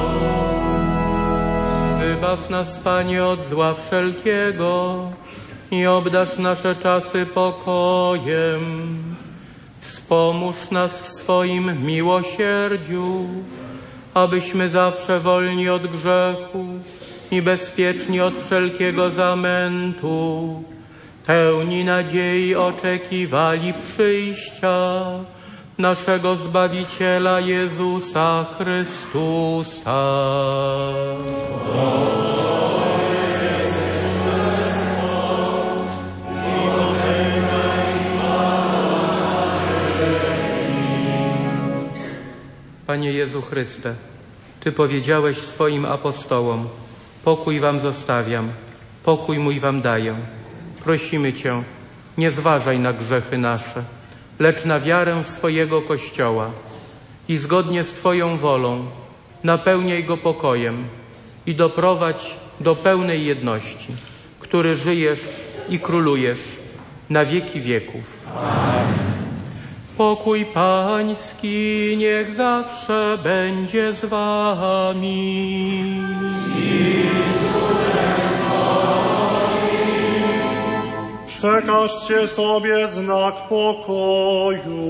Wybaw nas, Panie, od zła wszelkiego i obdarz nasze czasy pokojem. Wspomóż nas w swoim miłosierdziu, abyśmy zawsze wolni od grzechu i bezpieczni od wszelkiego zamętu, pełni nadziei oczekiwali przyjścia naszego Zbawiciela Jezusa Chrystusa. Panie Jezu Chryste, Ty powiedziałeś swoim apostołom: pokój wam zostawiam, pokój mój wam daję. Prosimy Cię, nie zważaj na grzechy nasze, lecz na wiarę swojego Kościoła i zgodnie z Twoją wolą napełniaj go pokojem i doprowadź do pełnej jedności, który żyjesz i królujesz na wieki wieków. Amen. Pokój Pański niech zawsze będzie z wami. Przekażcie sobie znak pokoju.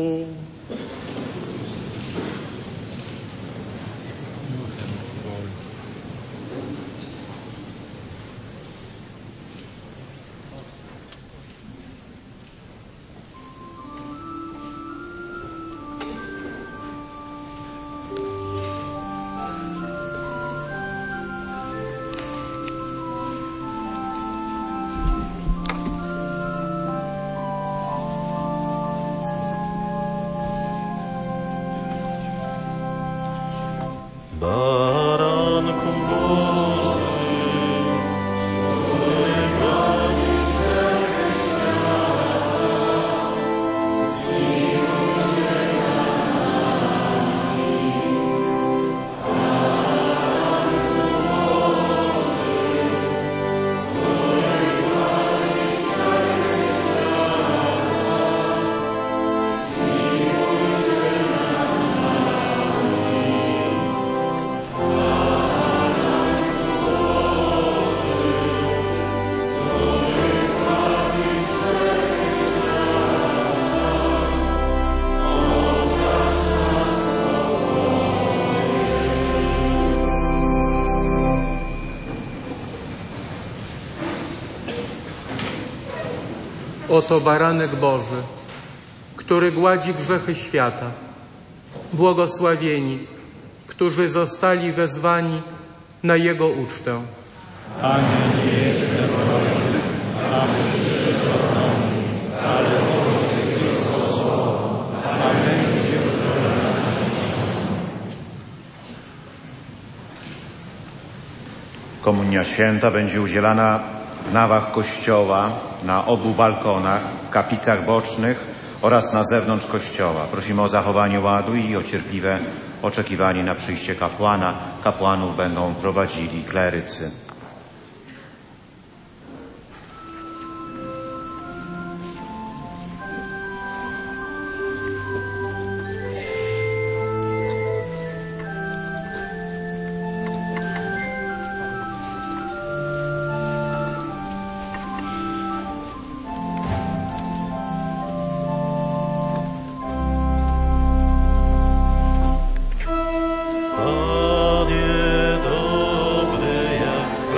Baranku Boży, który gadzisz tego świata, zmiłuj się nad nami. Baranku Boży, który gadzisz tego świata, zmiłuj się nad nami. Oto baranek Boży, który gładzi grzechy świata. Błogosławieni, którzy zostali wezwani na Jego ucztę. Amen. Nie jestem godzien, aby przyszedł do nami, ale mocny Jego słowo, a będzie uzdrowiony. Komunia święta będzie udzielana w nawach kościoła, na obu balkonach, w kaplicach bocznych oraz na zewnątrz kościoła. Prosimy o zachowanie ładu i o cierpliwe oczekiwanie na przyjście kapłana. Kapłanów będą prowadzili klerycy. Panie dobry jak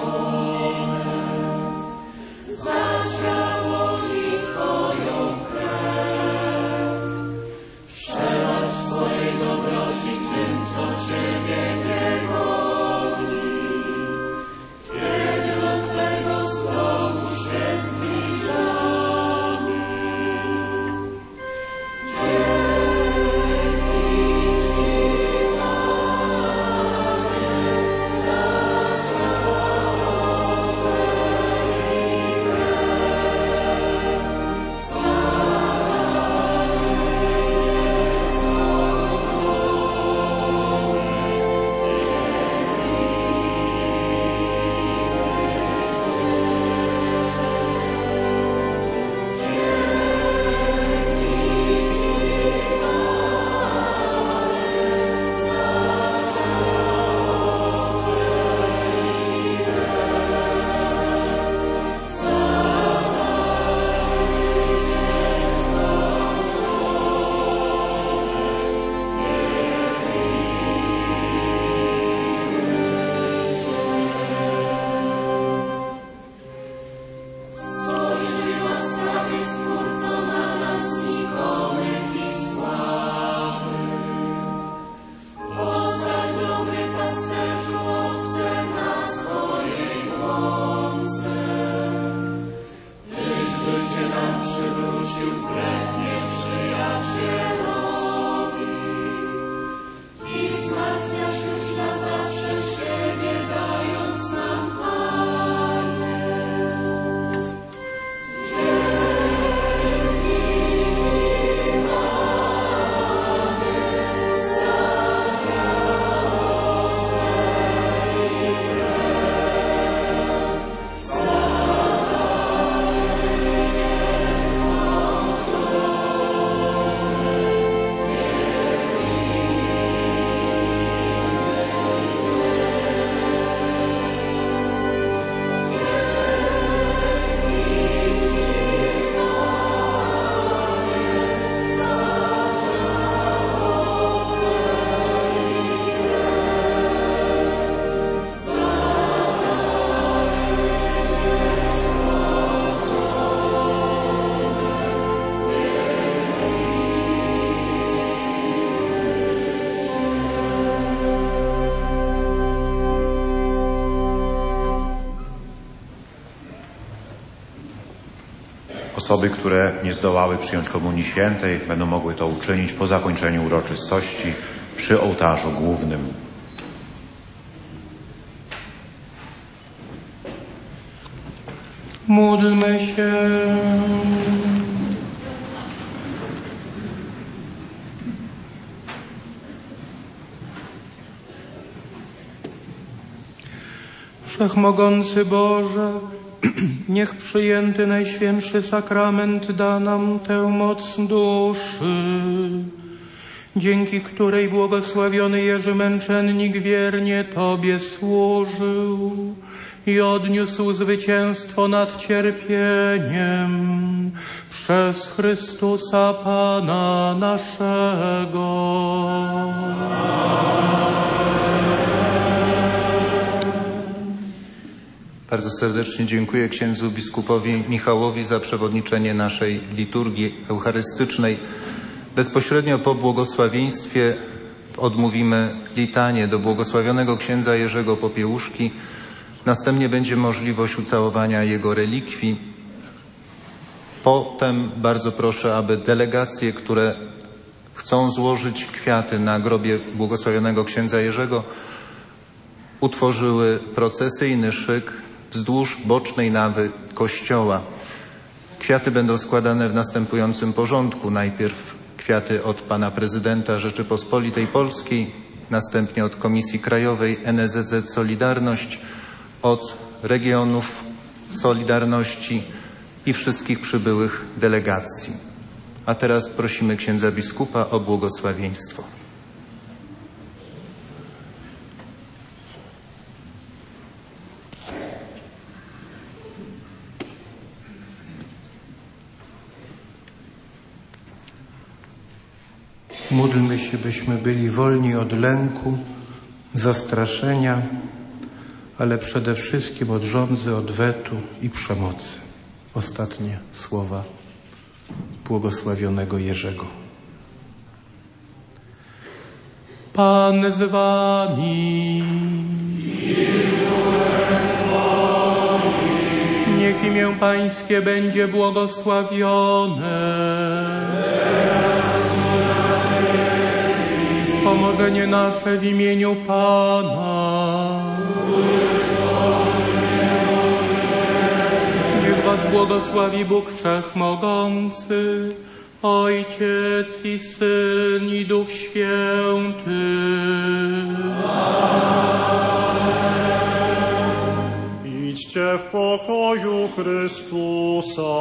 Osoby, które nie zdołały przyjąć Komunii Świętej, będą mogły to uczynić po zakończeniu uroczystości przy ołtarzu głównym. Módlmy się. Wszechmogący Boże, niech przyjęty Najświętszy Sakrament da nam tę moc duszy, dzięki której błogosławiony Jerzy Męczennik wiernie Tobie służył i odniósł zwycięstwo nad cierpieniem przez Chrystusa Pana naszego. Bardzo serdecznie dziękuję księdzu biskupowi Michałowi za przewodniczenie naszej liturgii eucharystycznej. Bezpośrednio po błogosławieństwie odmówimy litanię do błogosławionego księdza Jerzego Popiełuszki. Następnie będzie możliwość ucałowania jego relikwii. Potem bardzo proszę, aby delegacje, które chcą złożyć kwiaty na grobie błogosławionego księdza Jerzego, utworzyły procesyjny szyk wzdłuż bocznej nawy kościoła. Kwiaty będą składane w następującym porządku. Najpierw kwiaty od pana prezydenta Rzeczypospolitej Polskiej, następnie od Komisji Krajowej N S Z Z Solidarność, od regionów Solidarności i wszystkich przybyłych delegacji. A teraz prosimy księdza biskupa o błogosławieństwo. Módlmy się, byśmy byli wolni od lęku, zastraszenia, ale przede wszystkim od żądzy odwetu i przemocy. Ostatnie słowa błogosławionego Jerzego. Pan z wami. Niech imię Pańskie będzie błogosławione. Wspomożenie nasze w imieniu Pana. Niech was błogosławi Bóg Wszechmogący, Ojciec i Syn i Duch Święty. Idźcie w pokoju Chrystusa.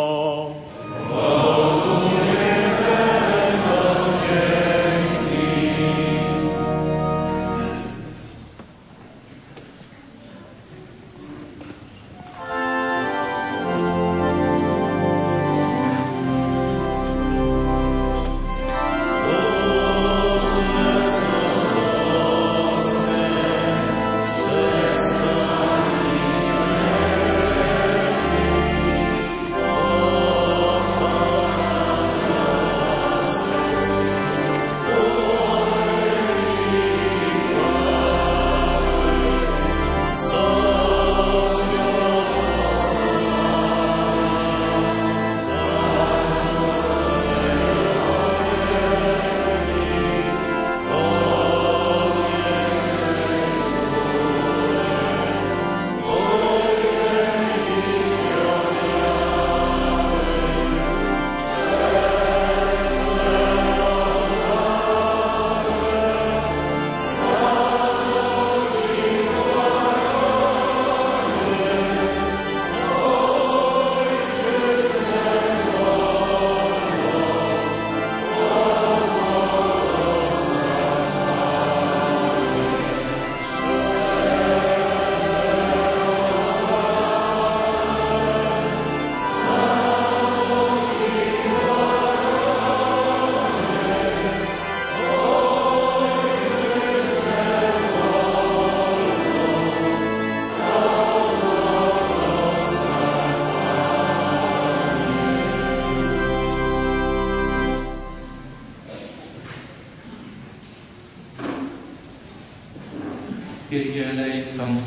Kyrie eleison.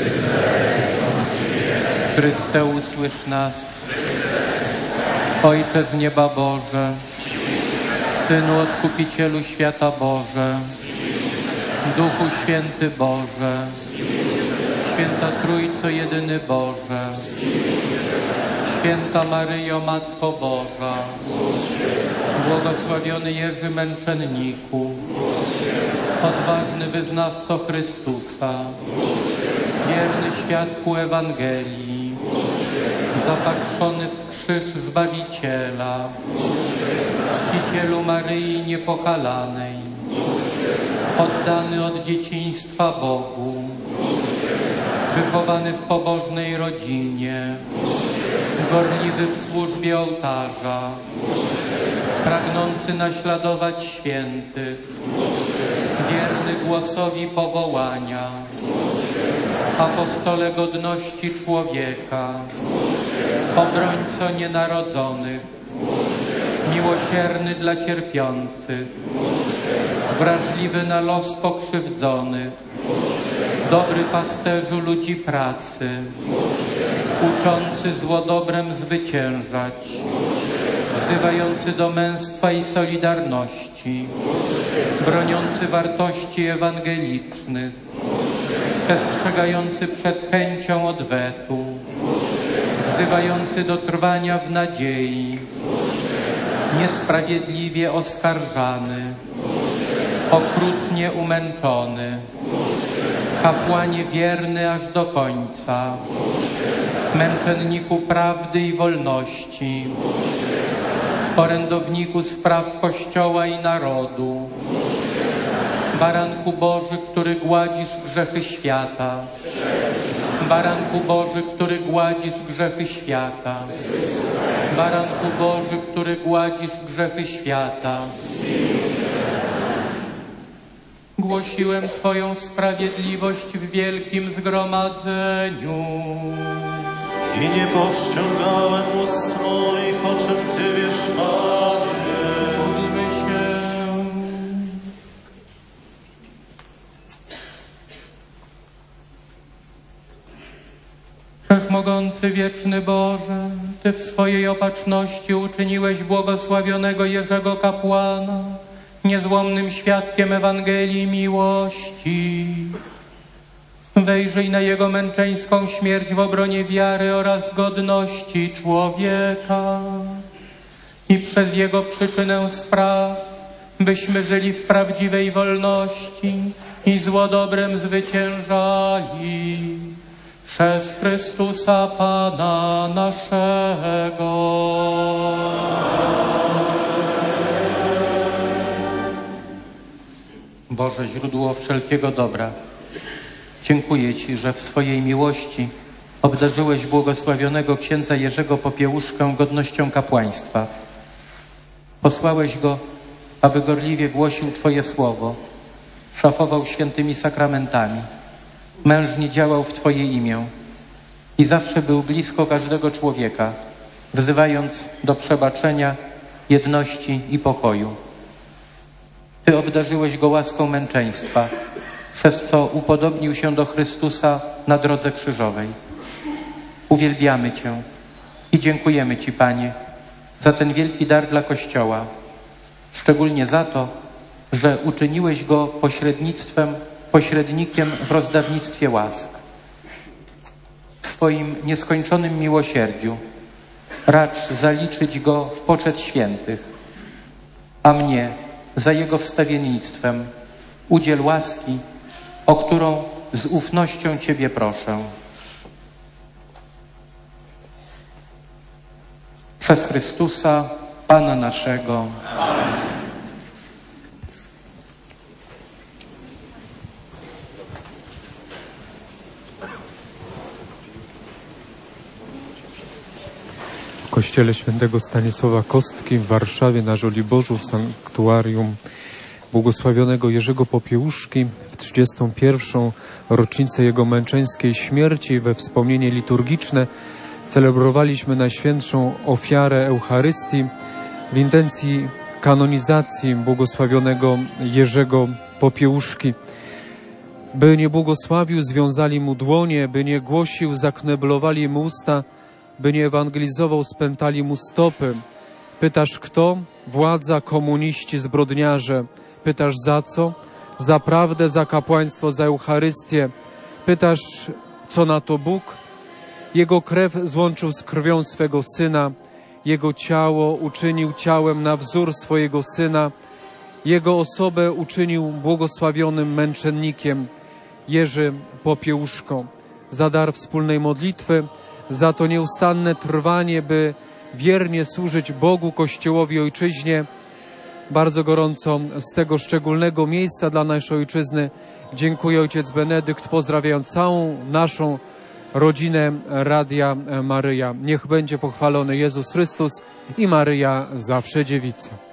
Chryste, usłysz nas. Ojcze z nieba Boże, Synu Odkupicielu świata Boże, Duchu Święty Boże, Święta Trójco Jedyny Boże, Święta Maryjo Matko Boża, błogosławiony Jerzy Męczenniku, odważny wyznawco Chrystusa, wierny świadku Ewangelii, zapatrzony w krzyż Zbawiciela, czcicielu Maryi Niepokalanej, oddany od dzieciństwa Bogu, wychowany w pobożnej rodzinie, gorliwy w służbie ołtarza, pragnący naśladować świętych, wierny głosowi powołania, apostole godności człowieka, obrońco nienarodzonych, miłosierny dla cierpiących, wrażliwy na los pokrzywdzonych, dobry pasterzu ludzi pracy, uczący zło dobrem zwyciężać, wzywający do męstwa i solidarności, broniący wartości ewangelicznych, przestrzegający przed chęcią odwetu, wzywający do trwania w nadziei, niesprawiedliwie oskarżany, okrutnie umęczony, kapłanie wierny aż do końca, męczenniku prawdy i wolności, orędowniku spraw Kościoła i narodu, Baranku Boży, który gładzisz grzechy świata, Baranku Boży, który gładzisz grzechy świata, Baranku Boży, który gładzisz grzechy świata. Głosiłem Twoją sprawiedliwość w wielkim zgromadzeniu. I nie powściągałem ust moich, o czym Ty wiesz, Panie. Módlmy się. Wszechmogący, wieczny Boże, Ty w swojej opatrzności uczyniłeś błogosławionego Jerzego kapłana niezłomnym świadkiem Ewangelii miłości. Wejrzyj na jego męczeńską śmierć w obronie wiary oraz godności człowieka i przez jego przyczynę spraw, byśmy żyli w prawdziwej wolności i zło dobrem zwyciężali. Przez Chrystusa Pana naszego. Boże, źródło wszelkiego dobra, dziękuję Ci, że w swojej miłości obdarzyłeś błogosławionego księdza Jerzego Popiełuszkę godnością kapłaństwa. Posłałeś go, aby gorliwie głosił Twoje słowo, szafował świętymi sakramentami, mężnie działał w Twoje imię i zawsze był blisko każdego człowieka, wzywając do przebaczenia, jedności i pokoju. Ty obdarzyłeś go łaską męczeństwa, przez co upodobnił się do Chrystusa na drodze krzyżowej. Uwielbiamy Cię i dziękujemy Ci, Panie, za ten wielki dar dla Kościoła, szczególnie za to, że uczyniłeś go pośrednictwem, pośrednikiem w rozdawnictwie łask. W swoim nieskończonym miłosierdziu racz zaliczyć go w poczet świętych, a mnie za jego wstawiennictwem udziel łaski, o którą z ufnością Ciebie proszę. Przez Chrystusa, Pana naszego. Amen. W kościele świętego Stanisława Kostki w Warszawie na Żoliborzu w sanktuarium błogosławionego Jerzego Popiełuszki w trzydziestą pierwszą rocznicę jego męczeńskiej śmierci we wspomnienie liturgiczne celebrowaliśmy Najświętszą ofiarę Eucharystii w intencji kanonizacji błogosławionego Jerzego Popiełuszki. By nie błogosławił, związali mu dłonie, by nie głosił, zakneblowali mu usta, by nie ewangelizował, spętali mu stopy. Pytasz kto? Władza, komuniści, zbrodniarze. Pytasz za co? Za prawdę, za kapłaństwo, za Eucharystię. Pytasz, co na to Bóg? Jego krew złączył z krwią swego Syna. Jego ciało uczynił ciałem na wzór swojego Syna. Jego osobę uczynił błogosławionym męczennikiem. Jerzy Popiełuszko. Za dar wspólnej modlitwy, za to nieustanne trwanie, by wiernie służyć Bogu, Kościołowi, Ojczyźnie. Bardzo gorąco z tego szczególnego miejsca dla naszej Ojczyzny dziękuję Ojciec Benedykt, pozdrawiam całą naszą rodzinę Radia Maryja. Niech będzie pochwalony Jezus Chrystus i Maryja zawsze dziewica.